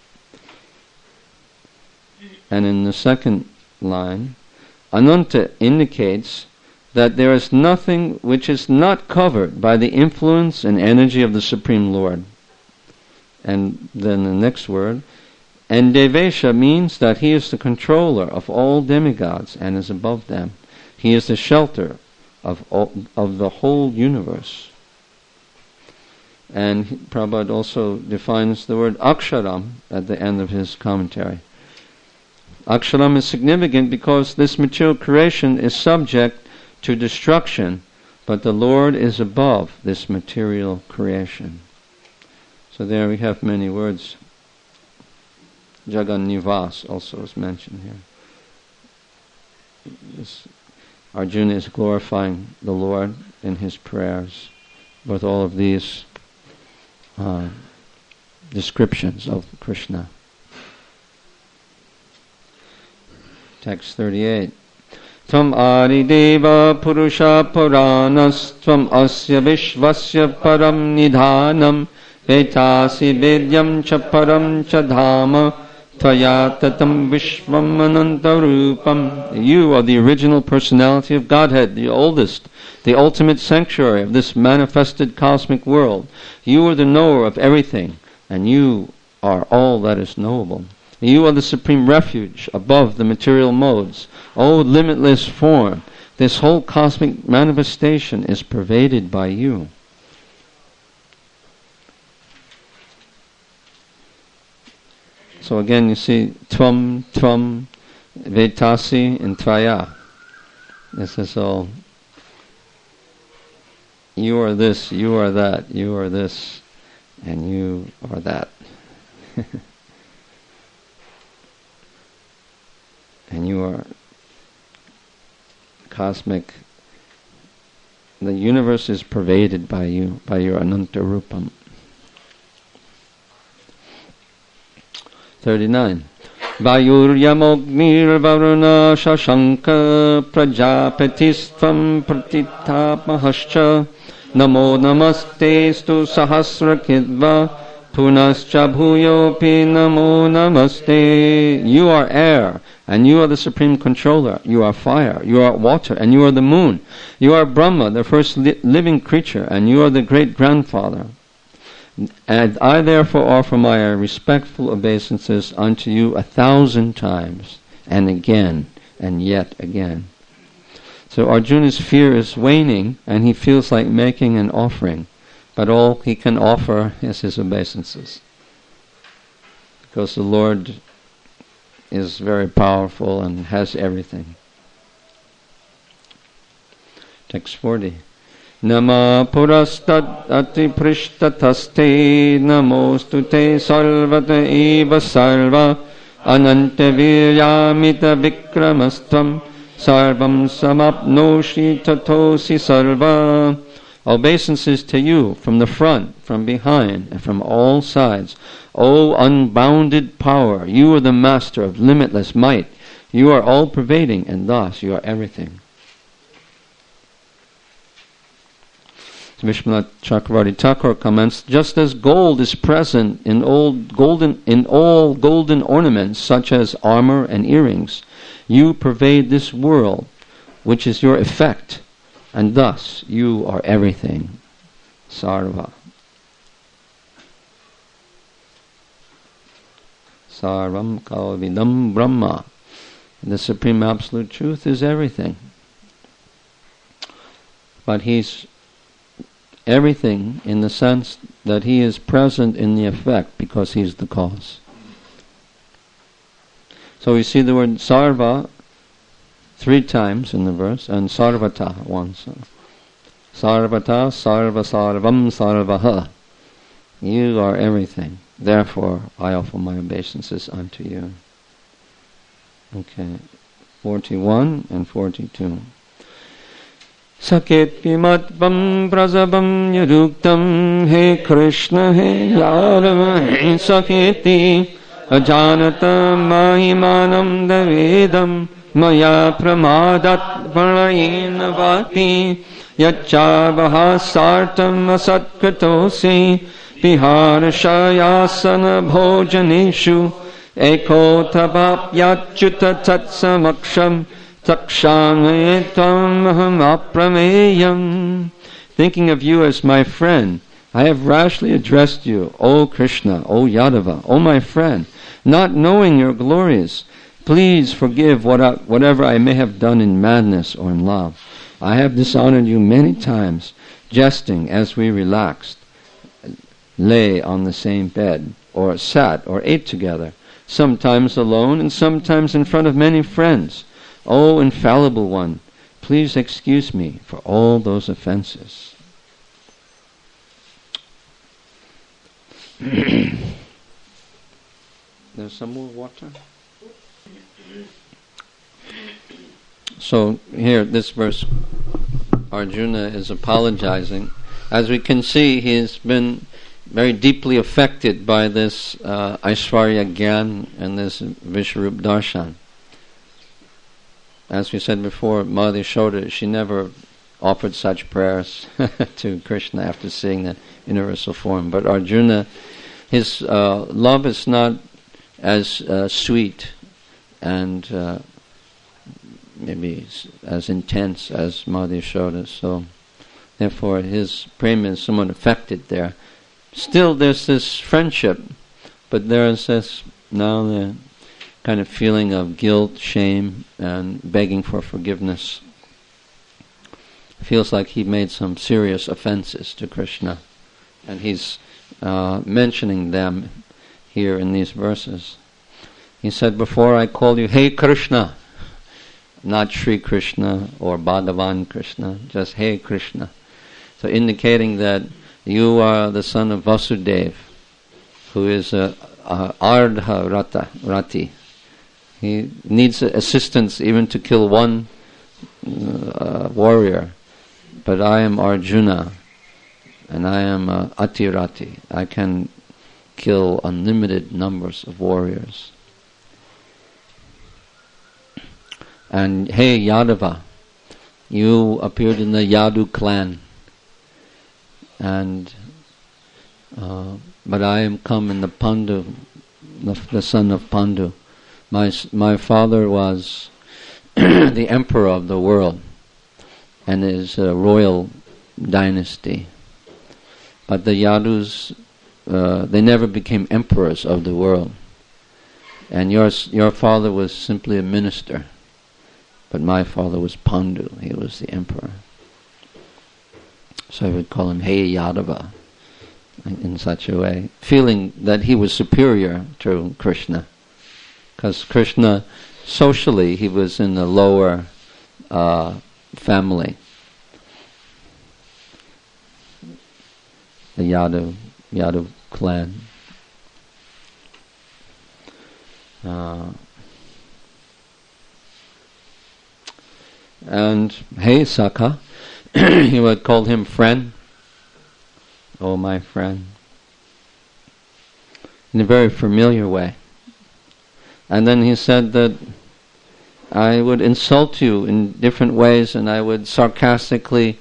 And in the second line, Ananta indicates that there is nothing which is not covered by the influence and energy of the Supreme Lord. And then the next word, and Devesha means that he is the controller of all demigods and is above them. He is the shelter of the whole universe. And Prabhupada also defines the word Aksharam at the end of his commentary. Aksharam is significant because this material creation is subject to destruction, but the Lord is above this material creation. So there we have many words. Jagannivas also is mentioned here. Arjuna is glorifying the Lord in his prayers with all of these descriptions of Krishna. Text 38. Tvam Arideva Purusha Puranas Tvam Asya Vishvasya Param Nidhanam Vetasi Vedyam Cha Param Cha Dhama Tvaya Tatam Vishvam Anantarupam. You are the original personality of Godhead, the oldest, the ultimate sanctuary of this manifested cosmic world. You are the knower of everything, and you are all that is knowable. You are the supreme refuge above the material modes. O limitless form, this whole cosmic manifestation is pervaded by you. So again you see Tvam, Vetasi, and Tvaya. This is all. You are this, you are that, you are this, and you are that. And you are cosmic. The universe is pervaded by you, by your Ananta Rupam. 39. Vayur yamognir varuna shashanka prajapatisvam pratitapahascha namo namaste stu sahasra kidva punascha bhuyopi namo namaste. You are air, and you are the supreme controller. You are fire, you are water, and you are the moon. You are Brahma, the first living creature, and you are the great grandfather. And I therefore offer my respectful obeisances unto you 1,000 times, and again, and yet again. So Arjuna's fear is waning, and he feels like making an offering, but all he can offer is his obeisances, because the Lord is very powerful and has everything. Text 40. Nama purastad ati prishtataste namostu te sarvata eva sarva ananta viryamita vikramastvam sarvam samapnoshi tatosi sarva. Obeisances to you from the front, from behind, and from all sides. O unbounded power, you are the master of limitless might. You are all-pervading, and thus you are everything. Vishwanath Chakravarti Thakur comments, just as gold is present in all golden ornaments, such as armor and earrings, you pervade this world, which is your effect, and thus you are everything. Sarva. Sarvam Kalvidam Brahma. The Supreme Absolute Truth is everything. But He's everything in the sense that He is present in the effect because He's the cause. So we see the word sarva 3 times in the verse, and sarvata once. Sarvata, sarva sarvam sarvaha. You are everything. Therefore, I offer my obeisances unto you. Okay, 41 and 42. Saket pimatvam prasabam yaduktam he Krishna he Yadava he Saketi ajanata mahimanam davedam maya pramadat parayena vati yacchavaha sartam asatkatosi viharashayasana bhojaneshu eko tabapyachuta tatsamaksham takshamayetvam aham aprameyam. Thinking of you as my friend, I have rashly addressed you, O Krishna, O Yadava, O my friend, not knowing your glories. Please forgive whatever I may have done in madness or in love. I have dishonored you many times, jesting as we relaxed, lay on the same bed, or sat or ate together, sometimes alone and sometimes in front of many friends. O infallible one, please excuse me for all those offenses. There's some more water? So here, this verse, Arjuna is apologizing. As we can see, he's been very deeply affected by this Aishwarya Gyan and this Vishwarup Darshan. As we said before, Mother Yashoda, she never offered such prayers to Krishna after seeing the universal form. But Arjuna, his love is not as sweet and maybe as intense as Mother Yashoda. So, therefore, his prema is somewhat affected there. Still, there's this friendship, but there's this now the kind of feeling of guilt, shame, and begging for forgiveness. Feels like he made some serious offenses to Krishna, and he's mentioning them here in these verses. He said, before I called you, Hey Krishna, not Sri Krishna or Bhagavan Krishna, just Hey Krishna. So indicating that you are the son of Vasudeva, who is a Ardha Rati. He needs assistance even to kill one warrior. But I am Arjuna, and I am Atirati. I can kill unlimited numbers of warriors. And hey Yadava, you appeared in the Yadu clan, and but I am come in the Pandu, the son of Pandu. My father was the emperor of the world, and is a royal dynasty. But the Yadus, they never became emperors of the world. And your father was simply a minister, but my father was Pandu. He was the emperor. So I would call him Hey Yadava in such a way, feeling that he was superior to Krishna. Because Krishna, socially, he was in the lower family. The Yadu clan. And hey Sakha, he would call him friend. Oh, my friend. In a very familiar way. And then he said that I would insult you in different ways, and I would sarcastically,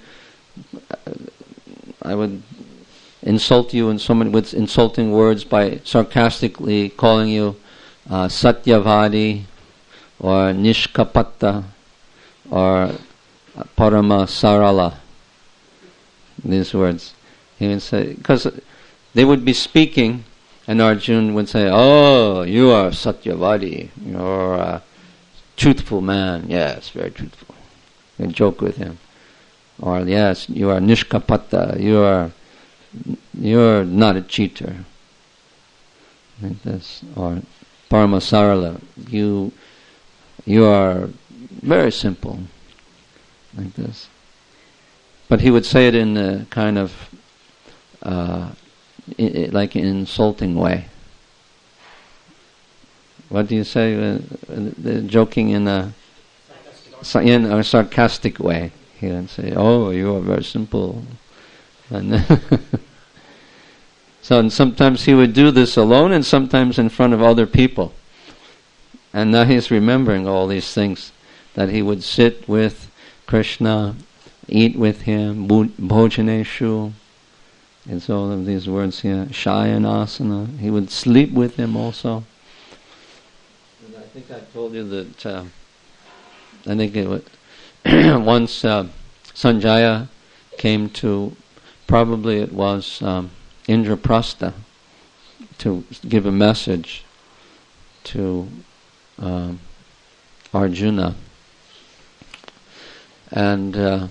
I would insult you in so many with insulting words by sarcastically calling you Satyavadi or Nishkapatta or Parama Sarala. These words. He would say, because they would be speaking, and Arjuna would say, "Oh, you are Satyavadi. You're a truthful man." Yes, very truthful. And joke with him. Or, yes, you are Nishkapatta. You're not a cheater. Like this. Or Paramasarala. You are very simple. Like this. But he would say it in a kind of like an insulting way. What do you say? Joking in a sarcastic way. He would say, "Oh, you are very simple." And and sometimes he would do this alone, and sometimes in front of other people. And now he's remembering all these things, that he would sit with Krishna, eat with him, bhojaneshu. It's all of these words here. Shayanasana. He would sleep with him also. And I think I told you that. I think it was once Sanjaya came to. Probably it was Indraprastha to give a message to Arjuna, and.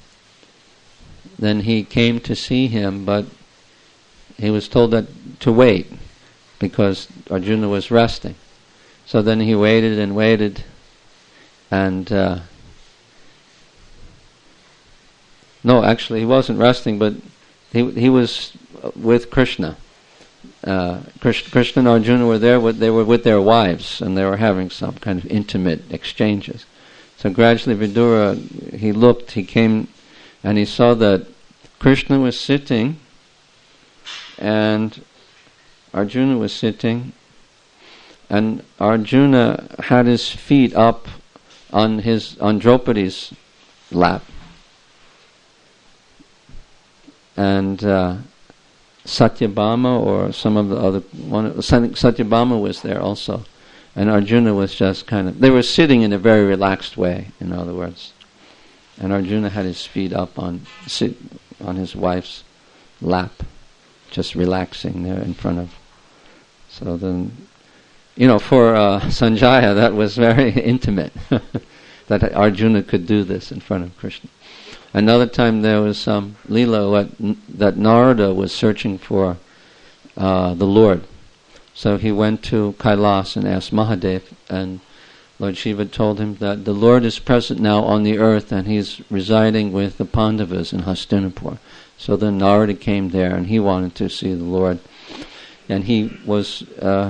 Then he came to see him, but he was told that to wait because Arjuna was resting. So then he waited and waited, and no, actually he wasn't resting, but he was with Krishna. Krishna and Arjuna were there. They were with their wives, and they were having some kind of intimate exchanges. So gradually, Vidura, he came. And he saw that Krishna was sitting and Arjuna was sitting, and Arjuna had his feet up on Draupadi's lap, and Satyabhama or some of the other Satyabhama was there also, and Arjuna was just they were sitting in a very relaxed way, in other words. And Arjuna had his feet up on his wife's lap, just relaxing there in front of. So then, for Sanjaya, that was very intimate, that Arjuna could do this in front of Krishna. Another time there was some Leela that Narada was searching for the Lord. So he went to Kailas and asked Mahadev, and Lord Shiva told him that the Lord is present now on the earth and he's residing with the Pandavas in Hastinapur. So then Narada came there and he wanted to see the Lord. And he was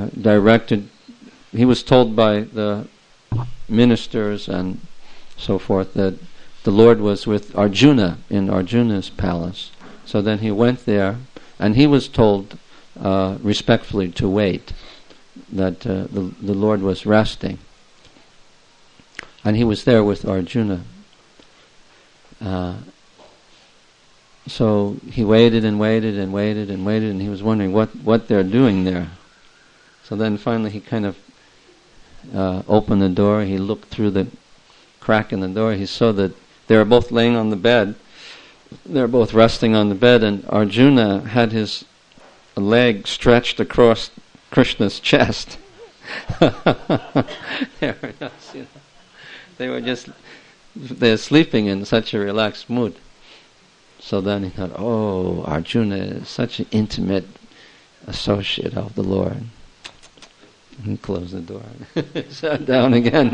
he was told by the ministers and so forth that the Lord was with Arjuna in Arjuna's palace. So then he went there and he was told respectfully to wait, that the Lord was resting. And he was there with Arjuna. So he waited and waited and waited and waited, and he was wondering what they're doing there. So then finally he kind of opened the door. He looked through the crack in the door. He saw that they were both laying on the bed. They were both resting on the bed, and Arjuna had his leg stretched across Krishna's chest. They're sleeping in such a relaxed mood. So then he thought, oh, Arjuna is such an intimate associate of the Lord. And he closed the door and sat down again.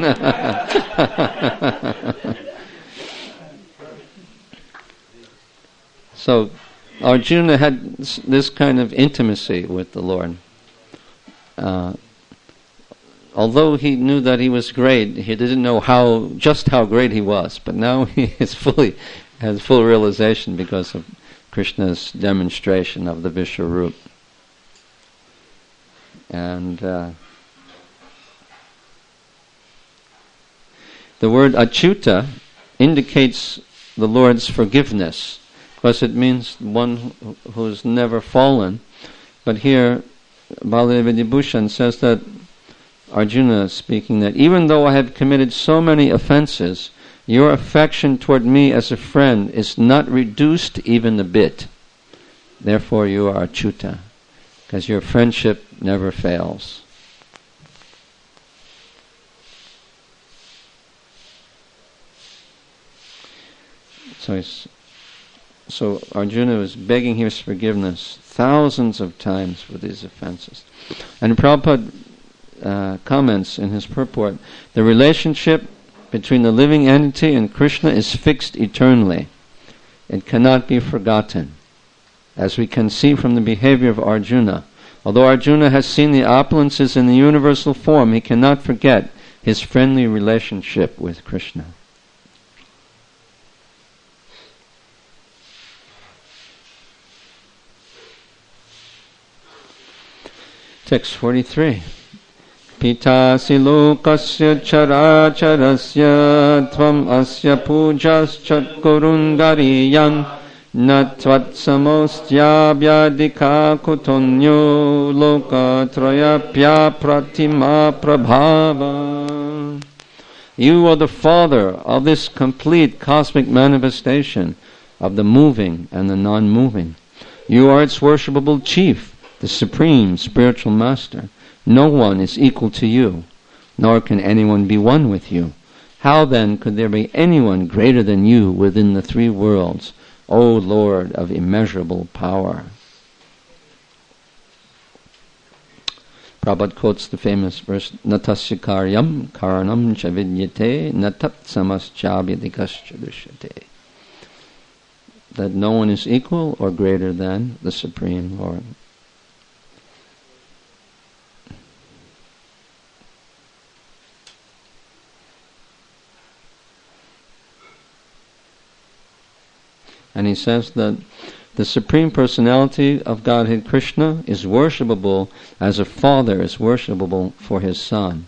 So Arjuna had this kind of intimacy with the Lord. Although he knew that he was great, he didn't know just how great he was. But now he is fully has full realization because of Krishna's demonstration of the Vishwarup. And the word achyuta indicates the Lord's forgiveness, because it means one who's never fallen. But here, Baladeva Vibhushan says that Arjuna speaking that even though I have committed so many offenses, your affection toward me as a friend is not reduced even a bit. Therefore you are achyuta, because your friendship never fails. So Arjuna was begging his forgiveness thousands of times for these offenses. And Prabhupada comments in his purport, the relationship between the living entity and Krishna is fixed eternally. It cannot be forgotten. As we can see from the behavior of Arjuna, although Arjuna has seen the opulences in the universal form, he cannot forget his friendly relationship with Krishna. Text 43. Pitasi lokasya characharasya tvam asya pujaschat kurundariyan natvat samostyabhyadika kutonyo lokatrayapya pratima prabhava. You are the Father of this complete cosmic manifestation of the moving and the non-moving. You are its worshipable chief, the supreme spiritual master. No one is equal to you, nor can anyone be one with you. How then could there be anyone greater than you within the three worlds, O Lord of immeasurable power? Prabhupada quotes the famous verse, Natasya karyam karanam cha vidyate natat samaschabhyadikascha drishyate. That no one is equal or greater than the Supreme Lord. And he says that the Supreme Personality of Godhead Krishna is worshipable as a father is worshipable for his son.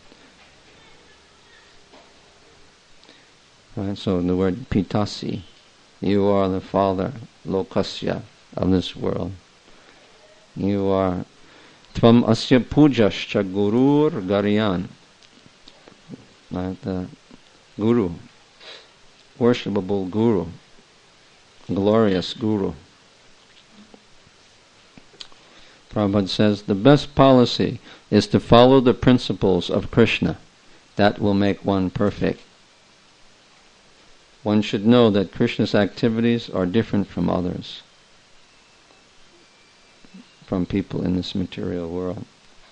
Right, so the word pitasi, you are the father, lokasya, of this world. You are tvam asya pujascha gurur garyan. Right, the guru, worshipable guru. Glorious Guru. Prabhupada says, the best policy is to follow the principles of Krishna. That will make one perfect. One should know that Krishna's activities are different from others, from people in this material world.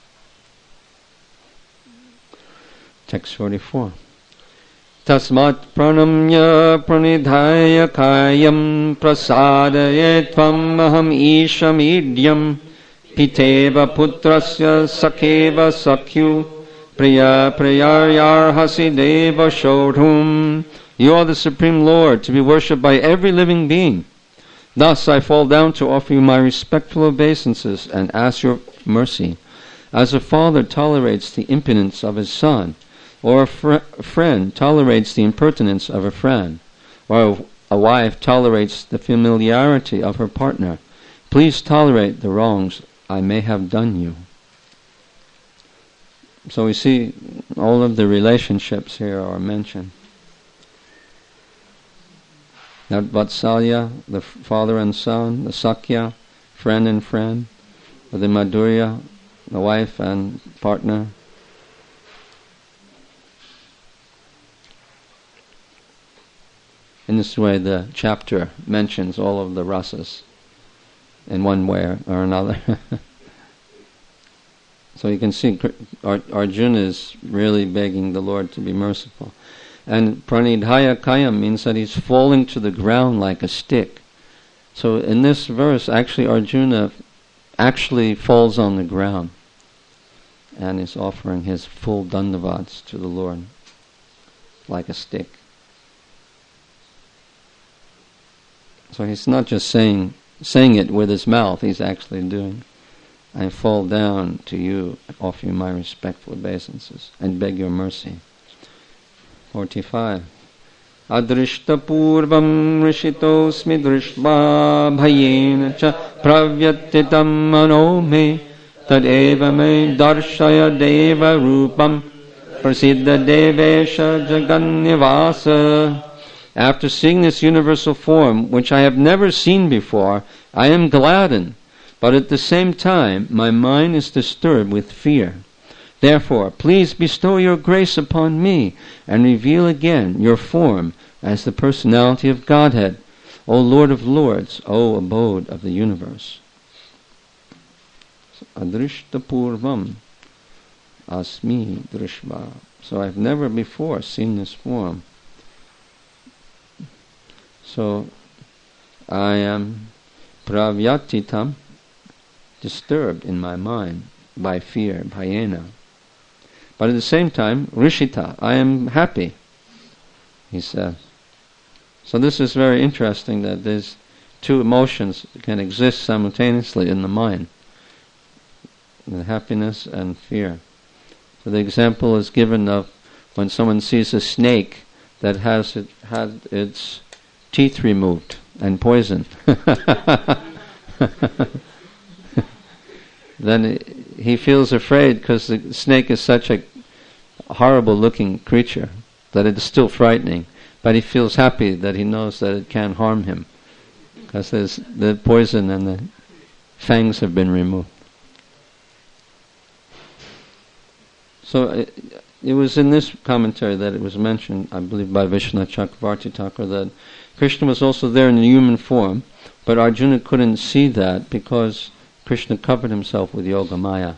Text 44. Tasmat pranamya pranidhaya kayam prasadaye tvam aham ishamidyam piteva putrasya sakeva sakyu priya priyaryarhasi deva shodhum. You are the Supreme Lord, to be worshipped by every living being. Thus I fall down to offer you my respectful obeisances and ask your mercy. As a father tolerates the impudence of his son, or a friend tolerates the impertinence of a friend, or a wife tolerates the familiarity of her partner, please tolerate the wrongs I may have done you. So we see all of the relationships here are mentioned. That Vatsalya, the father and son, the Sakya, friend and friend, or the Madhurya, the wife and partner. In this way, the chapter mentions all of the rasas in one way or another. So you can see Arjuna is really begging the Lord to be merciful. And pranidhaya kayam means that he's falling to the ground like a stick. So in this verse, actually Arjuna actually falls on the ground and is offering his full dandavats to the Lord like a stick. So he's not just saying it with his mouth, he's actually doing. I fall down to you, offer you my respectful obeisances, and beg your mercy. 45. Adrishta purvam rishitosmi drishva bhayena cha pravyatitam mano me tadeva me darshaya deva rupam prasiddha devesha jagannivasa. After seeing this universal form, which I have never seen before, I am gladdened, but at the same time my mind is disturbed with fear. Therefore, please bestow your grace upon me and reveal again your form as the personality of Godhead, O Lord of Lords, O abode of the universe. Adrishta purvam asmi drishva. So I've never before seen this form. So I am pravyatitam, disturbed in my mind by fear, bhayena. But at the same time, rishita, I am happy, he says. So this is very interesting that these two emotions can exist simultaneously in the mind, the happiness and fear. So the example is given of when someone sees a snake that has had its teeth removed and poisoned. Then he feels afraid because the snake is such a horrible looking creature that it is still frightening, but he feels happy that he knows that it can't harm him because the poison and the fangs have been removed. So it was in this commentary that it was mentioned, I believe by Vishwanath Chakravarti Thakur, that Krishna was also there in the human form, but Arjuna couldn't see that because Krishna covered himself with Yoga Maya.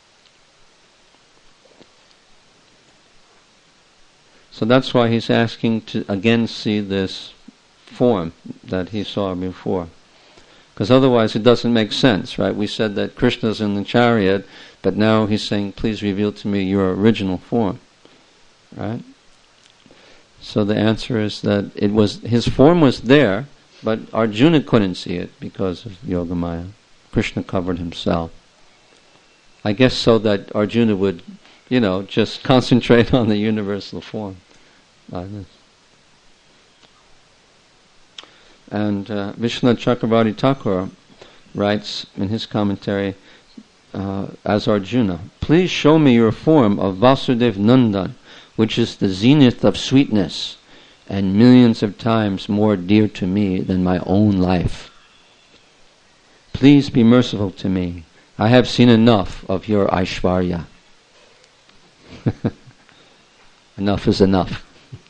So that's why he's asking to again see this form that he saw before. Because otherwise it doesn't make sense, right? We said that Krishna's in the chariot, but now he's saying, please reveal to me your original form. Right? So the answer is that his form was there, but Arjuna couldn't see it because of Yoga Maya. Krishna covered himself. I guess so that Arjuna would, just concentrate on the universal form. And Vishwanath Chakravarti Thakur writes in his commentary, as Arjuna, please show me your form of Vasudev Nandan, which is the zenith of sweetness and millions of times more dear to me than my own life. Please be merciful to me. I have seen enough of your Aishvarya. Enough is enough.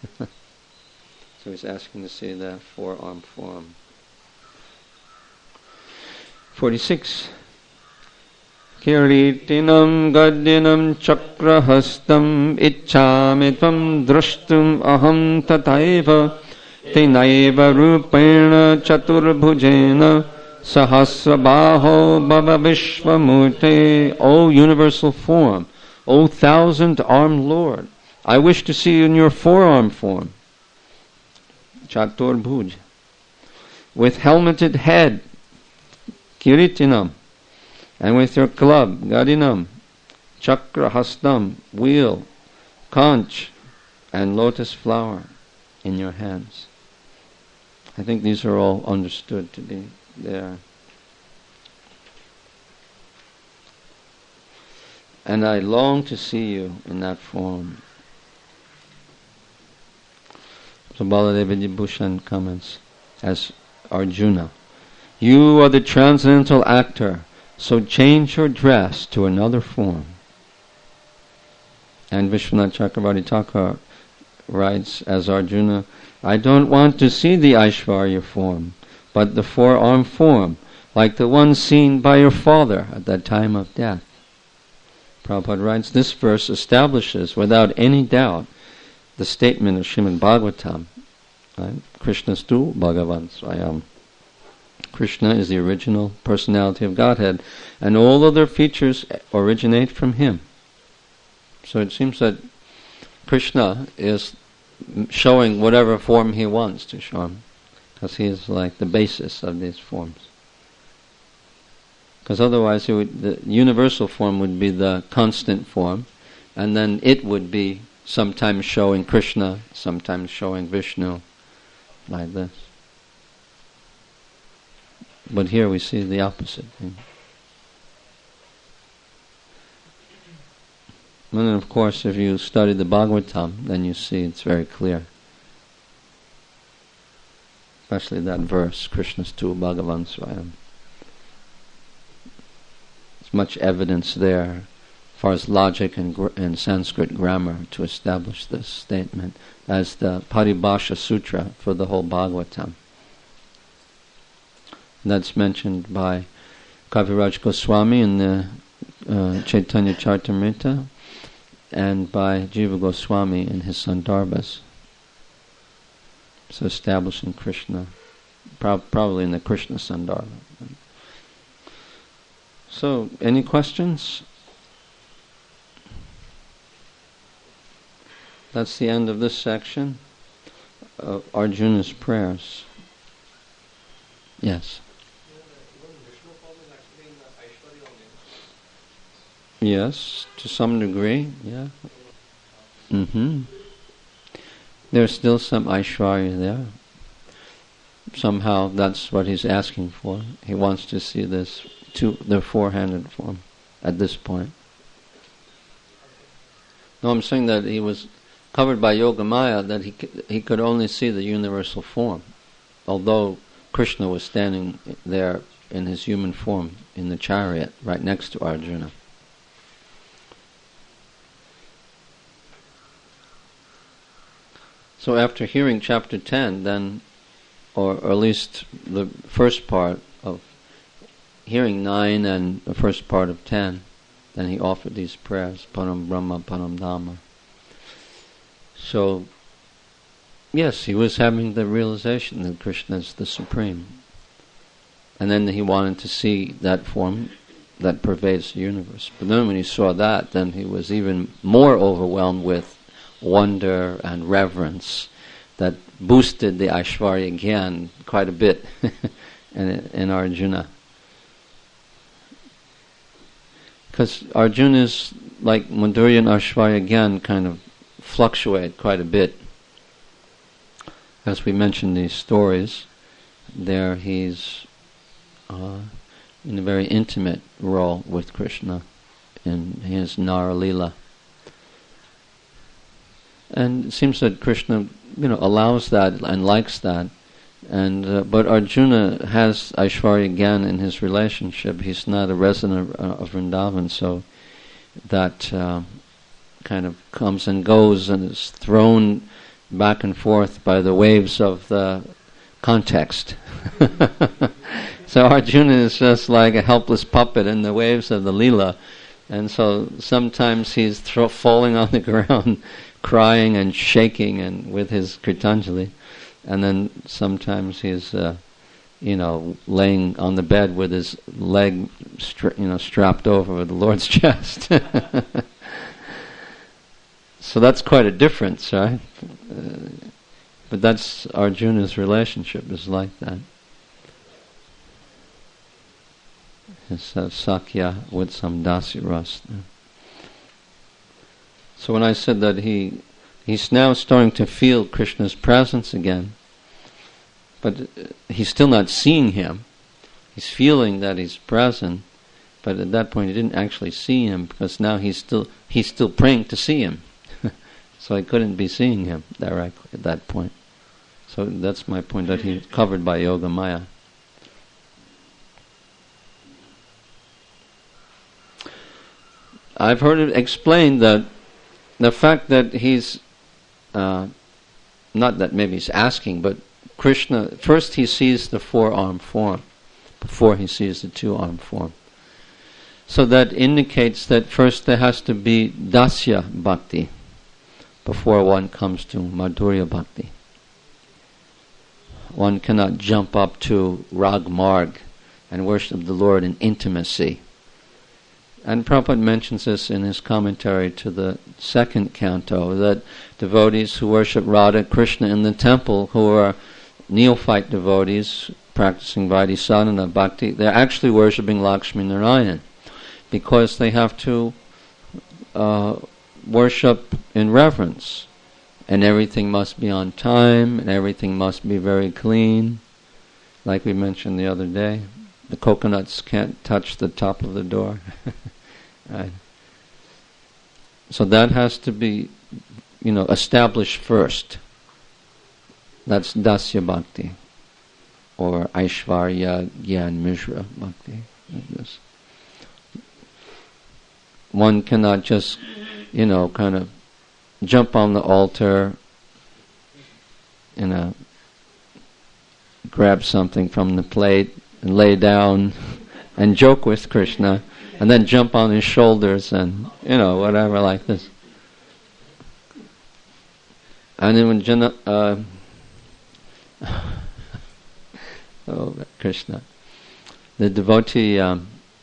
So he's asking to see the four-arm form. 46. Kiritinam gaddinam chakrahastam ichchami tvam drashtum aham tataiva tinaiva rupena chaturbhujena sahasrabaho bhava vishvamurte. O universal form, O thousand-armed Lord, I wish to see you in your four-arm form, Chaturbhuj, with helmeted head, Kiritinam, and with your club, Gadinam, Chakrahastam, wheel, conch, and lotus flower in your hands. I think these are all understood to be there. And I long to see you in that form. So Baladeva Vibhushan comments as Arjuna, you are the transcendental actor, so change your dress to another form. And Vishwanath Chakravarti Thakur writes as Arjuna, I don't want to see the Aishvarya form, but the four-arm form, like the one seen by your father at that time of death. Prabhupada writes, this verse establishes without any doubt the statement of Srimad Bhagavatam, right? Krishnastu Bhagavan Swayam. Krishna is the original personality of Godhead, and all other features originate from him. So it seems that Krishna is showing whatever form he wants to show him, because he is like the basis of these forms. Because otherwise the universal form would be the constant form, and then it would be sometimes showing Krishna, sometimes showing Vishnu, like this. But here we see the opposite thing. And then of course if you study the Bhagavatam, then you see it's very clear. Especially that verse, Krishnastu Bhagavan Swayam. There's much evidence there as far as logic and Sanskrit grammar to establish this statement as the Paribhasha Sutra for the whole Bhagavatam. That's mentioned by Kaviraj Goswami in the Chaitanya Charitamrita and by Jiva Goswami in his Sandarbhas. So establishing Krishna, probably in the Krishna Sandarbha. So, any questions? That's the end of this section of Arjuna's prayers. Yes. Yes, to some degree, yeah. There's still some Aishwarya there. Somehow that's what he's asking for. He wants to see this, the four-handed form at this point. No, I'm saying that he was covered by Yogamaya, that he could only see the universal form, although Krishna was standing there in his human form in the chariot right next to Arjuna. So after hearing chapter 10, then, or at least the first part of hearing 9 and the first part of 10, then he offered these prayers, Param Brahma, Param Dhamma. So, yes, he was having the realization that Krishna is the Supreme. And then he wanted to see that form that pervades the universe. But then when he saw that, then he was even more overwhelmed with wonder and reverence that boosted the Aishwarya Gyan quite a bit in Arjuna. Because Arjuna's, like Madhurya and Aishwarya Gyan, kind of fluctuate quite a bit. As we mentioned these stories, there he's in a very intimate role with Krishna in his Nara Leela. And it seems that Krishna, allows that and likes that. And but Arjuna has Aishwarya Gyan in his relationship. He's not a resident of Vrindavan, so that kind of comes and goes and is thrown back and forth by the waves of the context. So Arjuna is just like a helpless puppet in the waves of the Leela. And so sometimes he's falling on the ground, crying and shaking and with his Kirtanjali, and then sometimes he's laying on the bed with his leg strapped over the Lord's chest. So that's quite a difference, right? But that's Arjuna's relationship is like that. It's Sakya with some Dasi Ras. So when I said that he's now starting to feel Krishna's presence again, but he's still not seeing him. He's feeling that he's present, but at that point he didn't actually see him because now he's still praying to see him. So he couldn't be seeing him directly at that point. So that's my point, that he's covered by Yoga Maya. I've heard it explained that the fact that he's, not that maybe he's asking, but Krishna, first he sees the four-arm form before he sees the two-arm form. So that indicates that first there has to be Dasya Bhakti before one comes to Madhurya Bhakti. One cannot jump up to Rag Marg and worship the Lord in intimacy. And Prabhupada mentions this in his commentary to the second canto, that devotees who worship Radha Krishna in the temple, who are neophyte devotees practicing Vaidhi Bhakti, they're actually worshipping Lakshmi Narayan because they have to worship in reverence, and everything must be on time, and everything must be very clean. Like we mentioned the other day, the coconuts can't touch the top of the door. Right? So that has to be, established first. That's Dasya Bhakti, or Aishvarya Gyan Mishra Bhakti. Like this. One cannot just, kind of jump on the altar, grab something from the plate and lay down and joke with Krishna, and then jump on his shoulders and, whatever like this. And then when Krishna, the devotee, what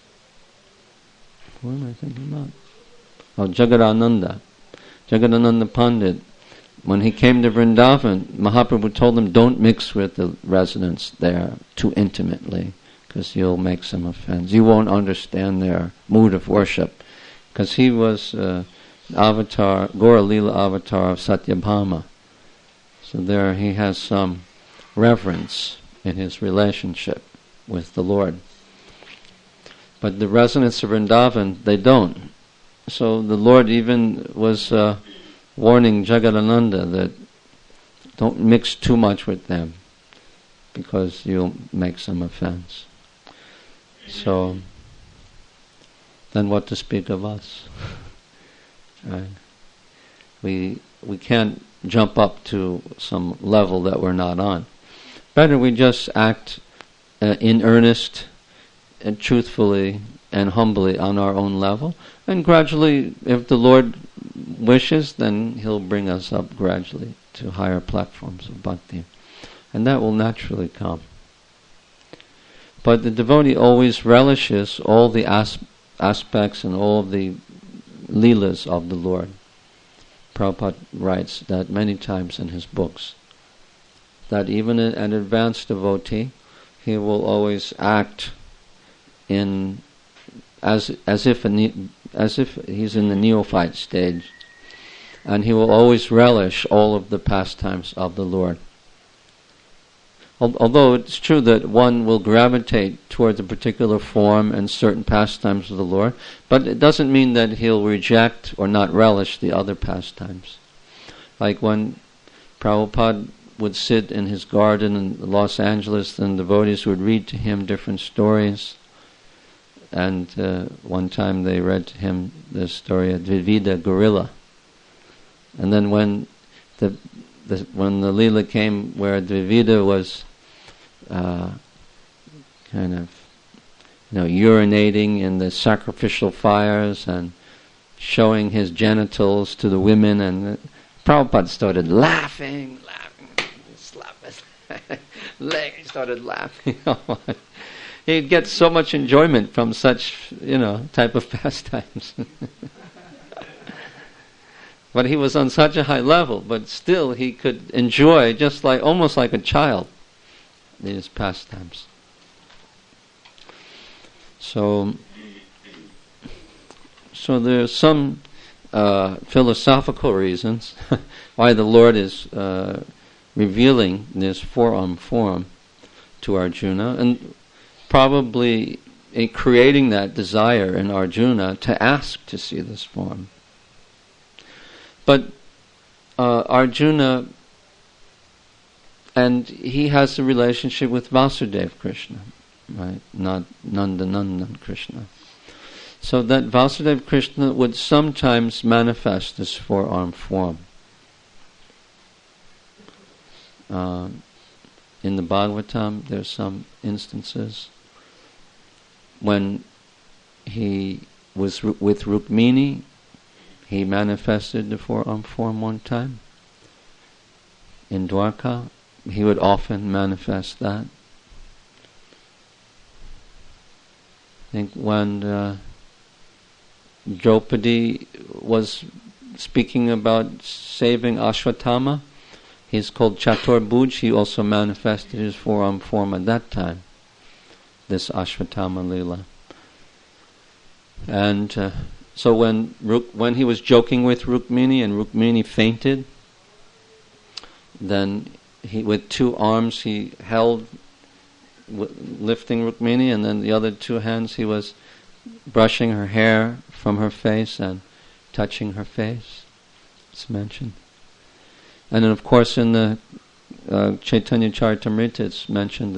am I thinking about? Jagadananda Pandit. When he came to Vrindavan, Mahaprabhu told him, don't mix with the residents there too intimately, because you'll make some offense. You won't understand their mood of worship. Because he was avatar, Gaura Lila avatar of Satyabhama. So there he has some reverence in his relationship with the Lord. But the residents of Vrindavan, they don't. So the Lord even was warning Jagadananda that don't mix too much with them, because you'll make some offense. So then what to speak of us? Right? We can't jump up to some level that we're not on. Better we just act in earnest and truthfully and humbly on our own level, and gradually, if the Lord wishes, then He'll bring us up gradually to higher platforms of bhakti, and that will naturally come. But the devotee always relishes all the aspects and all the leelas of the Lord. Prabhupada writes that many times in his books, that even an advanced devotee, he will always act in as if he's in the neophyte stage, and he will always relish all of the pastimes of the Lord. Although it's true that one will gravitate towards a particular form and certain pastimes of the Lord, but it doesn't mean that he'll reject or not relish the other pastimes. Like when Prabhupada would sit in his garden in Los Angeles, and devotees would read to him different stories. And one time they read to him the story of Dvivida gorilla. And then when the Leela came where Dvivida was urinating in the sacrificial fires and showing his genitals to the women, and Prabhupada started laughing, slap his leg, he started laughing. He'd get so much enjoyment from such, type of pastimes. But he was on such a high level, but still he could enjoy, just like almost like a child, these pastimes. So there's some philosophical reasons why the Lord is revealing this four-arm form to Arjuna, and probably creating that desire in Arjuna to ask to see this form. But Arjuna, and he has a relationship with Vasudeva Krishna, right? Not Nandanandan Krishna. So that Vasudeva Krishna would sometimes manifest this four-arm form. In the Bhagavatam, there's some instances when he was with Rukmini, he manifested the four-arm form one time. In Dwarka, he would often manifest that. I think when Draupadi was speaking about saving Ashwatthama, He's called Chatur Bhuj. He also manifested his four-armed form at that time, this Ashvatthama Lila. And so when he was joking with Rukmini and Rukmini fainted, then he, with two arms, he held, lifting Rukmini, and then the other two hands he was brushing her hair from her face and touching her face. It's mentioned. And then, of course, in the Chaitanya Charitamrita, it's mentioned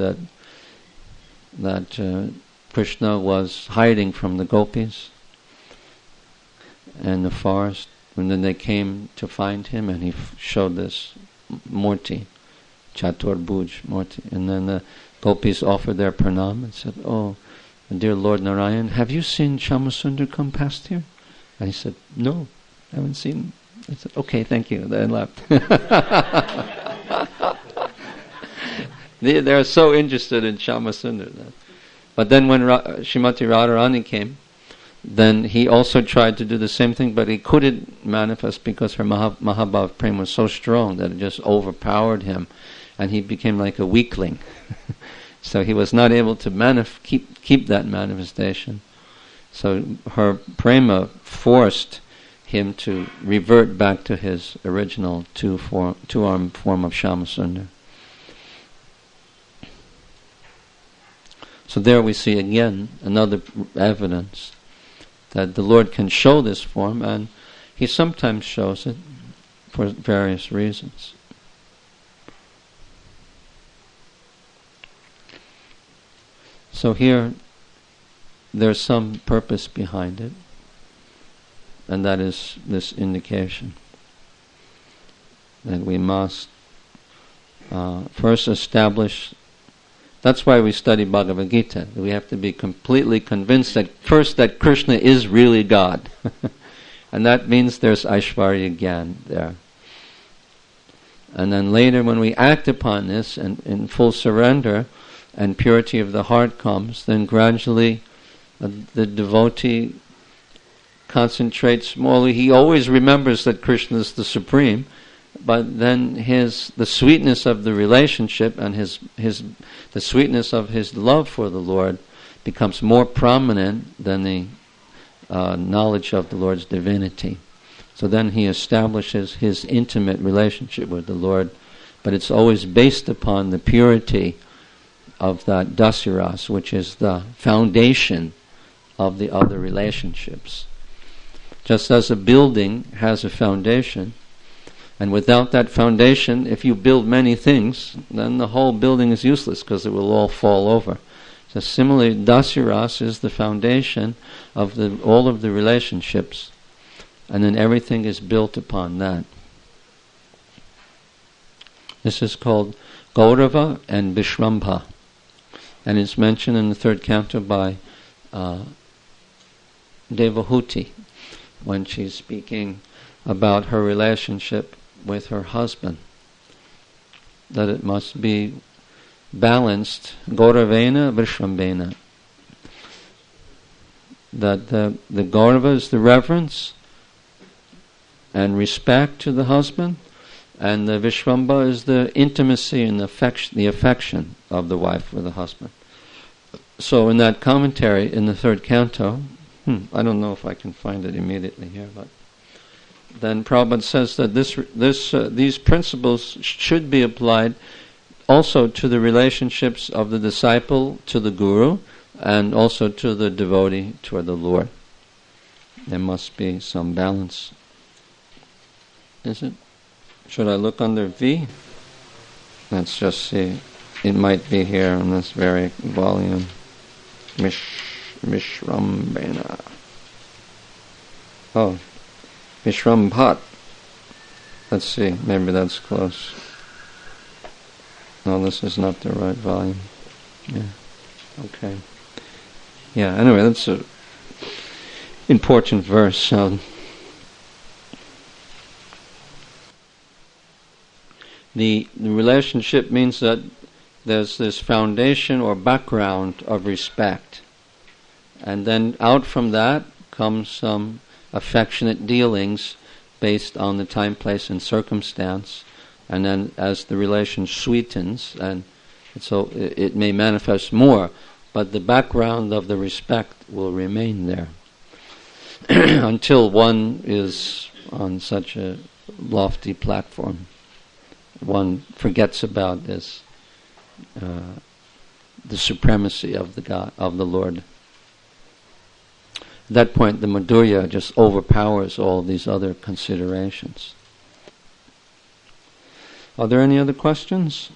that Krishna was hiding from the gopis in the forest, and then they came to find him, and he showed this Murti, Chatur Bhuj Murti, and then the gopis offered their pranam and said, "Oh, dear Lord Narayan, have you seen Shyamasundar come past here?" And he said, "No, I haven't seen him." I said, "Okay, thank you." Then left. They're so interested in Shyamasundar. But then when Srimati Radharani came, then he also tried to do the same thing, but he couldn't manifest because her Mahabhav Prem was so strong that it just overpowered him, and he became like a weakling. So he was not able to keep that manifestation. So her prema forced him to revert back to his original two-armed form of Shyamasundar. So there we see again another evidence that the Lord can show this form, and He sometimes shows it for various reasons. So here, there's some purpose behind it, and that is this indication that we must first establish. That's why we study Bhagavad Gita. We have to be completely convinced that first that Krishna is really God. And that means there's Aishvarya Gyan there. And then later when we act upon this and in full surrender and purity of the heart comes, then gradually the devotee concentrates more. He always remembers that Krishna is the Supreme, but then the sweetness of the relationship and the sweetness of his love for the Lord becomes more prominent than the knowledge of the Lord's divinity. So then he establishes his intimate relationship with the Lord, but it's always based upon the purity of that dasiras, which is the foundation of the other relationships. Just as a building has a foundation, and without that foundation, if you build many things, then the whole building is useless because it will all fall over. So similarly, dasiras is the foundation of all of the relationships, and then everything is built upon that. This is called Gaurava and Vishrambha, and it's mentioned in the third canto by Devahuti when she's speaking about her relationship with her husband, that it must be balanced, Gauravena Vishrambena, that the Gaurava is the reverence and respect to the husband, and the Vishrambha is the intimacy and the affection of the wife for the husband. So in that commentary in the third canto, I don't know if I can find it immediately here, but then Prabhupada says that these principles should be applied also to the relationships of the disciple to the guru, and also to the devotee toward the Lord. There must be some balance. Is it? Should I look under V? Let's just see. It might be here in this very volume. Vishrambena. Oh, Vishrambhat. Let's see, maybe that's close. No, this is not the right volume. Yeah. Okay. Yeah, anyway, that's an important verse. The relationship means that there's this foundation or background of respect. And then out from that comes some affectionate dealings based on the time, place, and circumstance And then as the relation sweetens, and so it may manifest more, but the background of the respect will remain there until one is on such a lofty platform. One forgets about this, the supremacy of the God, of the Lord. At that point, the Madhurya just overpowers all these other considerations. Are there any other questions?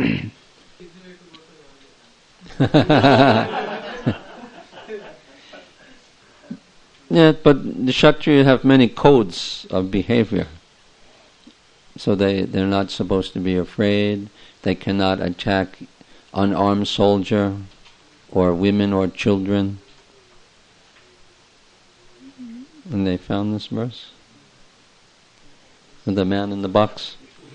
Yeah, but the Kshatriya have many codes of behavior. So they're not supposed to be afraid. They cannot attack unarmed soldier or women or children. And they found this verse? The man in the box?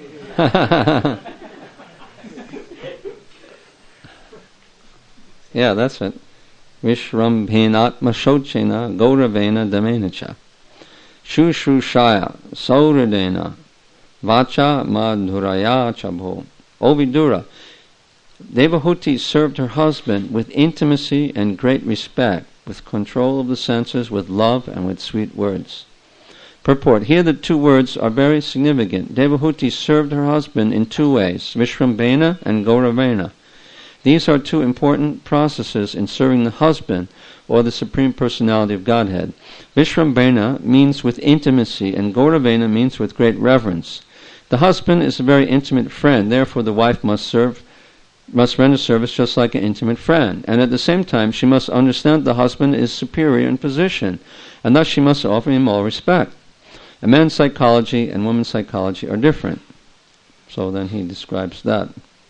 Yeah, that's it. Vishrambhenatma shochena gauravena damenacha shushushaya sauradena vacha madhuraya chabho. O Vidura, Devahuti served her husband with intimacy and great respect, with control of the senses, with love, and with sweet words. Purport. Here the two words are very significant. Devahuti served her husband in two ways, Vishrambhena and Gauravena. These are two important processes in serving the husband, or the Supreme Personality of Godhead. Vishrambhena means with intimacy, and Gauravena means with great reverence. The husband is a very intimate friend, therefore the wife must render service just like an intimate friend. And at the same time, she must understand the husband is superior in position, and thus she must offer him all respect. A man's psychology and woman's psychology are different. So then he describes that.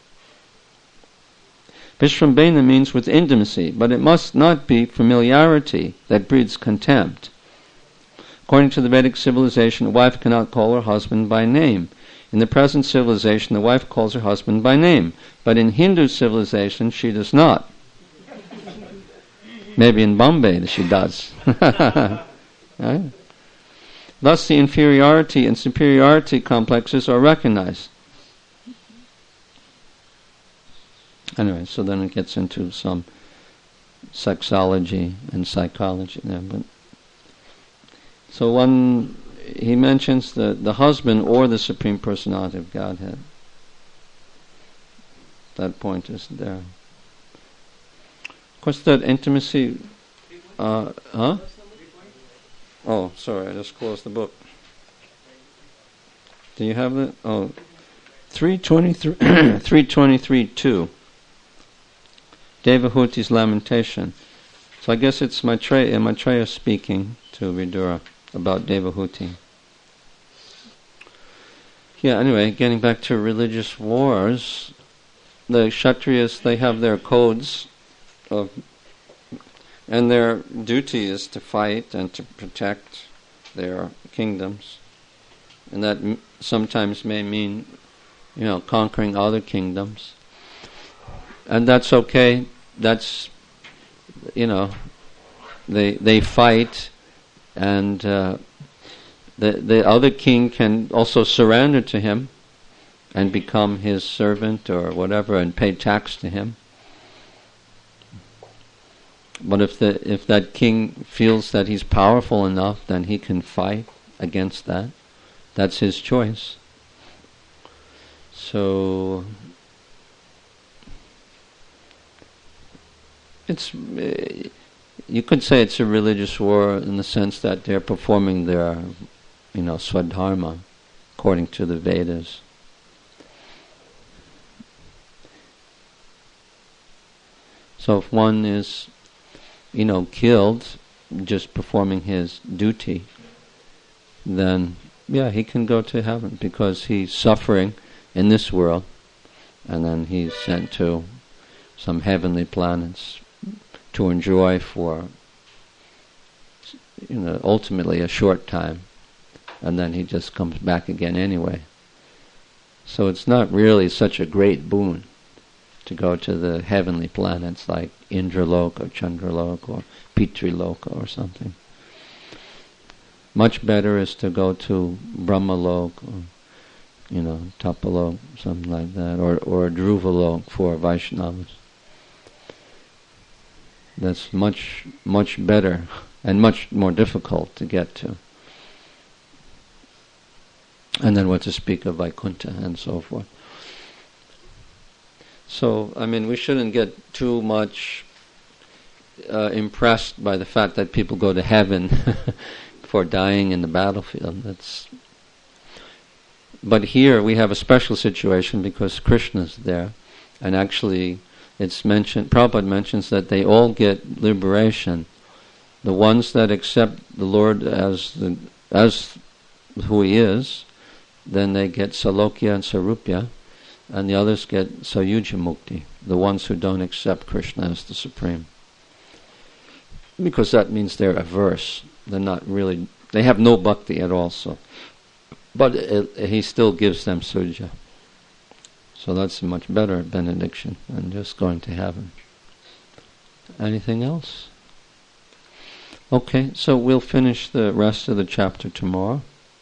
Vishrambhena means with intimacy, but it must not be familiarity that breeds contempt. According to the Vedic civilization, a wife cannot call her husband by name. In the present civilization, the wife calls her husband by name, but in Hindu civilization, she does not. Maybe in Bombay she does. Right? Thus, the inferiority and superiority complexes are recognized. Anyway, so then it gets into some sexology and psychology there. But so he mentions the husband or the Supreme Personality of Godhead. That point is there. Of course, that intimacy. Oh, sorry, I just closed the book. Do you have that? Oh, 323, 323.2. Devahuti's lamentation. So I guess it's Maitreya speaking to Vidura about Devahuti. Yeah, anyway, getting back to religious wars, the Kshatriyas, they have their codes and their duty is to fight and to protect their kingdoms. And that sometimes may mean, conquering other kingdoms. And that's okay. That's, they fight, and the other king can also surrender to him and become his servant or whatever and pay tax to him. But if that king feels that he's powerful enough, then he can fight against that. That's his choice. So you could say it's a religious war in the sense that they're performing their, swadharma according to the Vedas. So if one is, killed just performing his duty, then he can go to heaven because he's suffering in this world, and then he's sent to some heavenly planets to enjoy for, ultimately a short time, and then he just comes back again anyway. So it's not really such a great boon to go to the heavenly planets like Indraloka or Chandraloka or Pitriloka or something. Much better is to go to Brahmaloka Tapalok, something like that, or Dhruvalok for Vaishnavas. That's much, much better and much more difficult to get to. And then what to speak of Vaikuntha and so forth. So, we shouldn't get too much impressed by the fact that people go to heaven for dying in the battlefield. But here we have a special situation because Krishna's there, and actually it's mentioned. Prabhupada mentions that they all get liberation. The ones that accept the Lord as who He is, then they get Salokya and Sarupya, and the others get Sayuja Mukti, the ones who don't accept Krishna as the Supreme. Because that means they're averse. They're not really, they have no bhakti at all, but He still gives them Suja. So that's a much better benediction than just going to heaven. Anything else? Okay, so we'll finish the rest of the chapter tomorrow.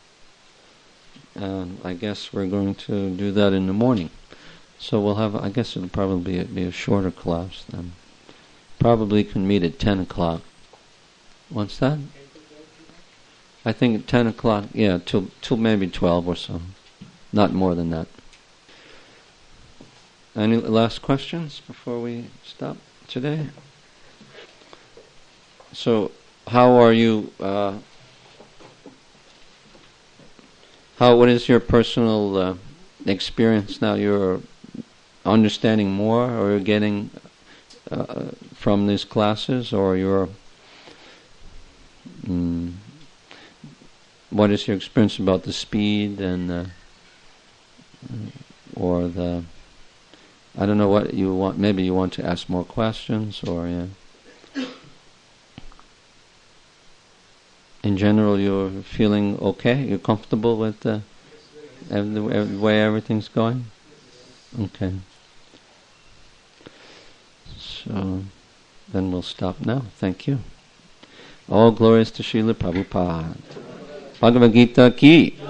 And I guess we're going to do that in the morning. So we'll have, I guess it'll probably be a shorter class then. Probably can meet at 10 o'clock. What's that? I think at 10 o'clock, till maybe 12 or so. Not more than that. Any last questions before we stop today? So, how are you, what is your personal experience now? You're understanding more, or you're getting from these classes, or you're what is your experience about the speed and or the, I don't know what you want, maybe you want to ask more questions, or in general you're feeling okay, you're comfortable with the way everything's going? Okay. So then we'll stop now. Thank you. All glories to Srila Prabhupada. Bhagavad Gita ki.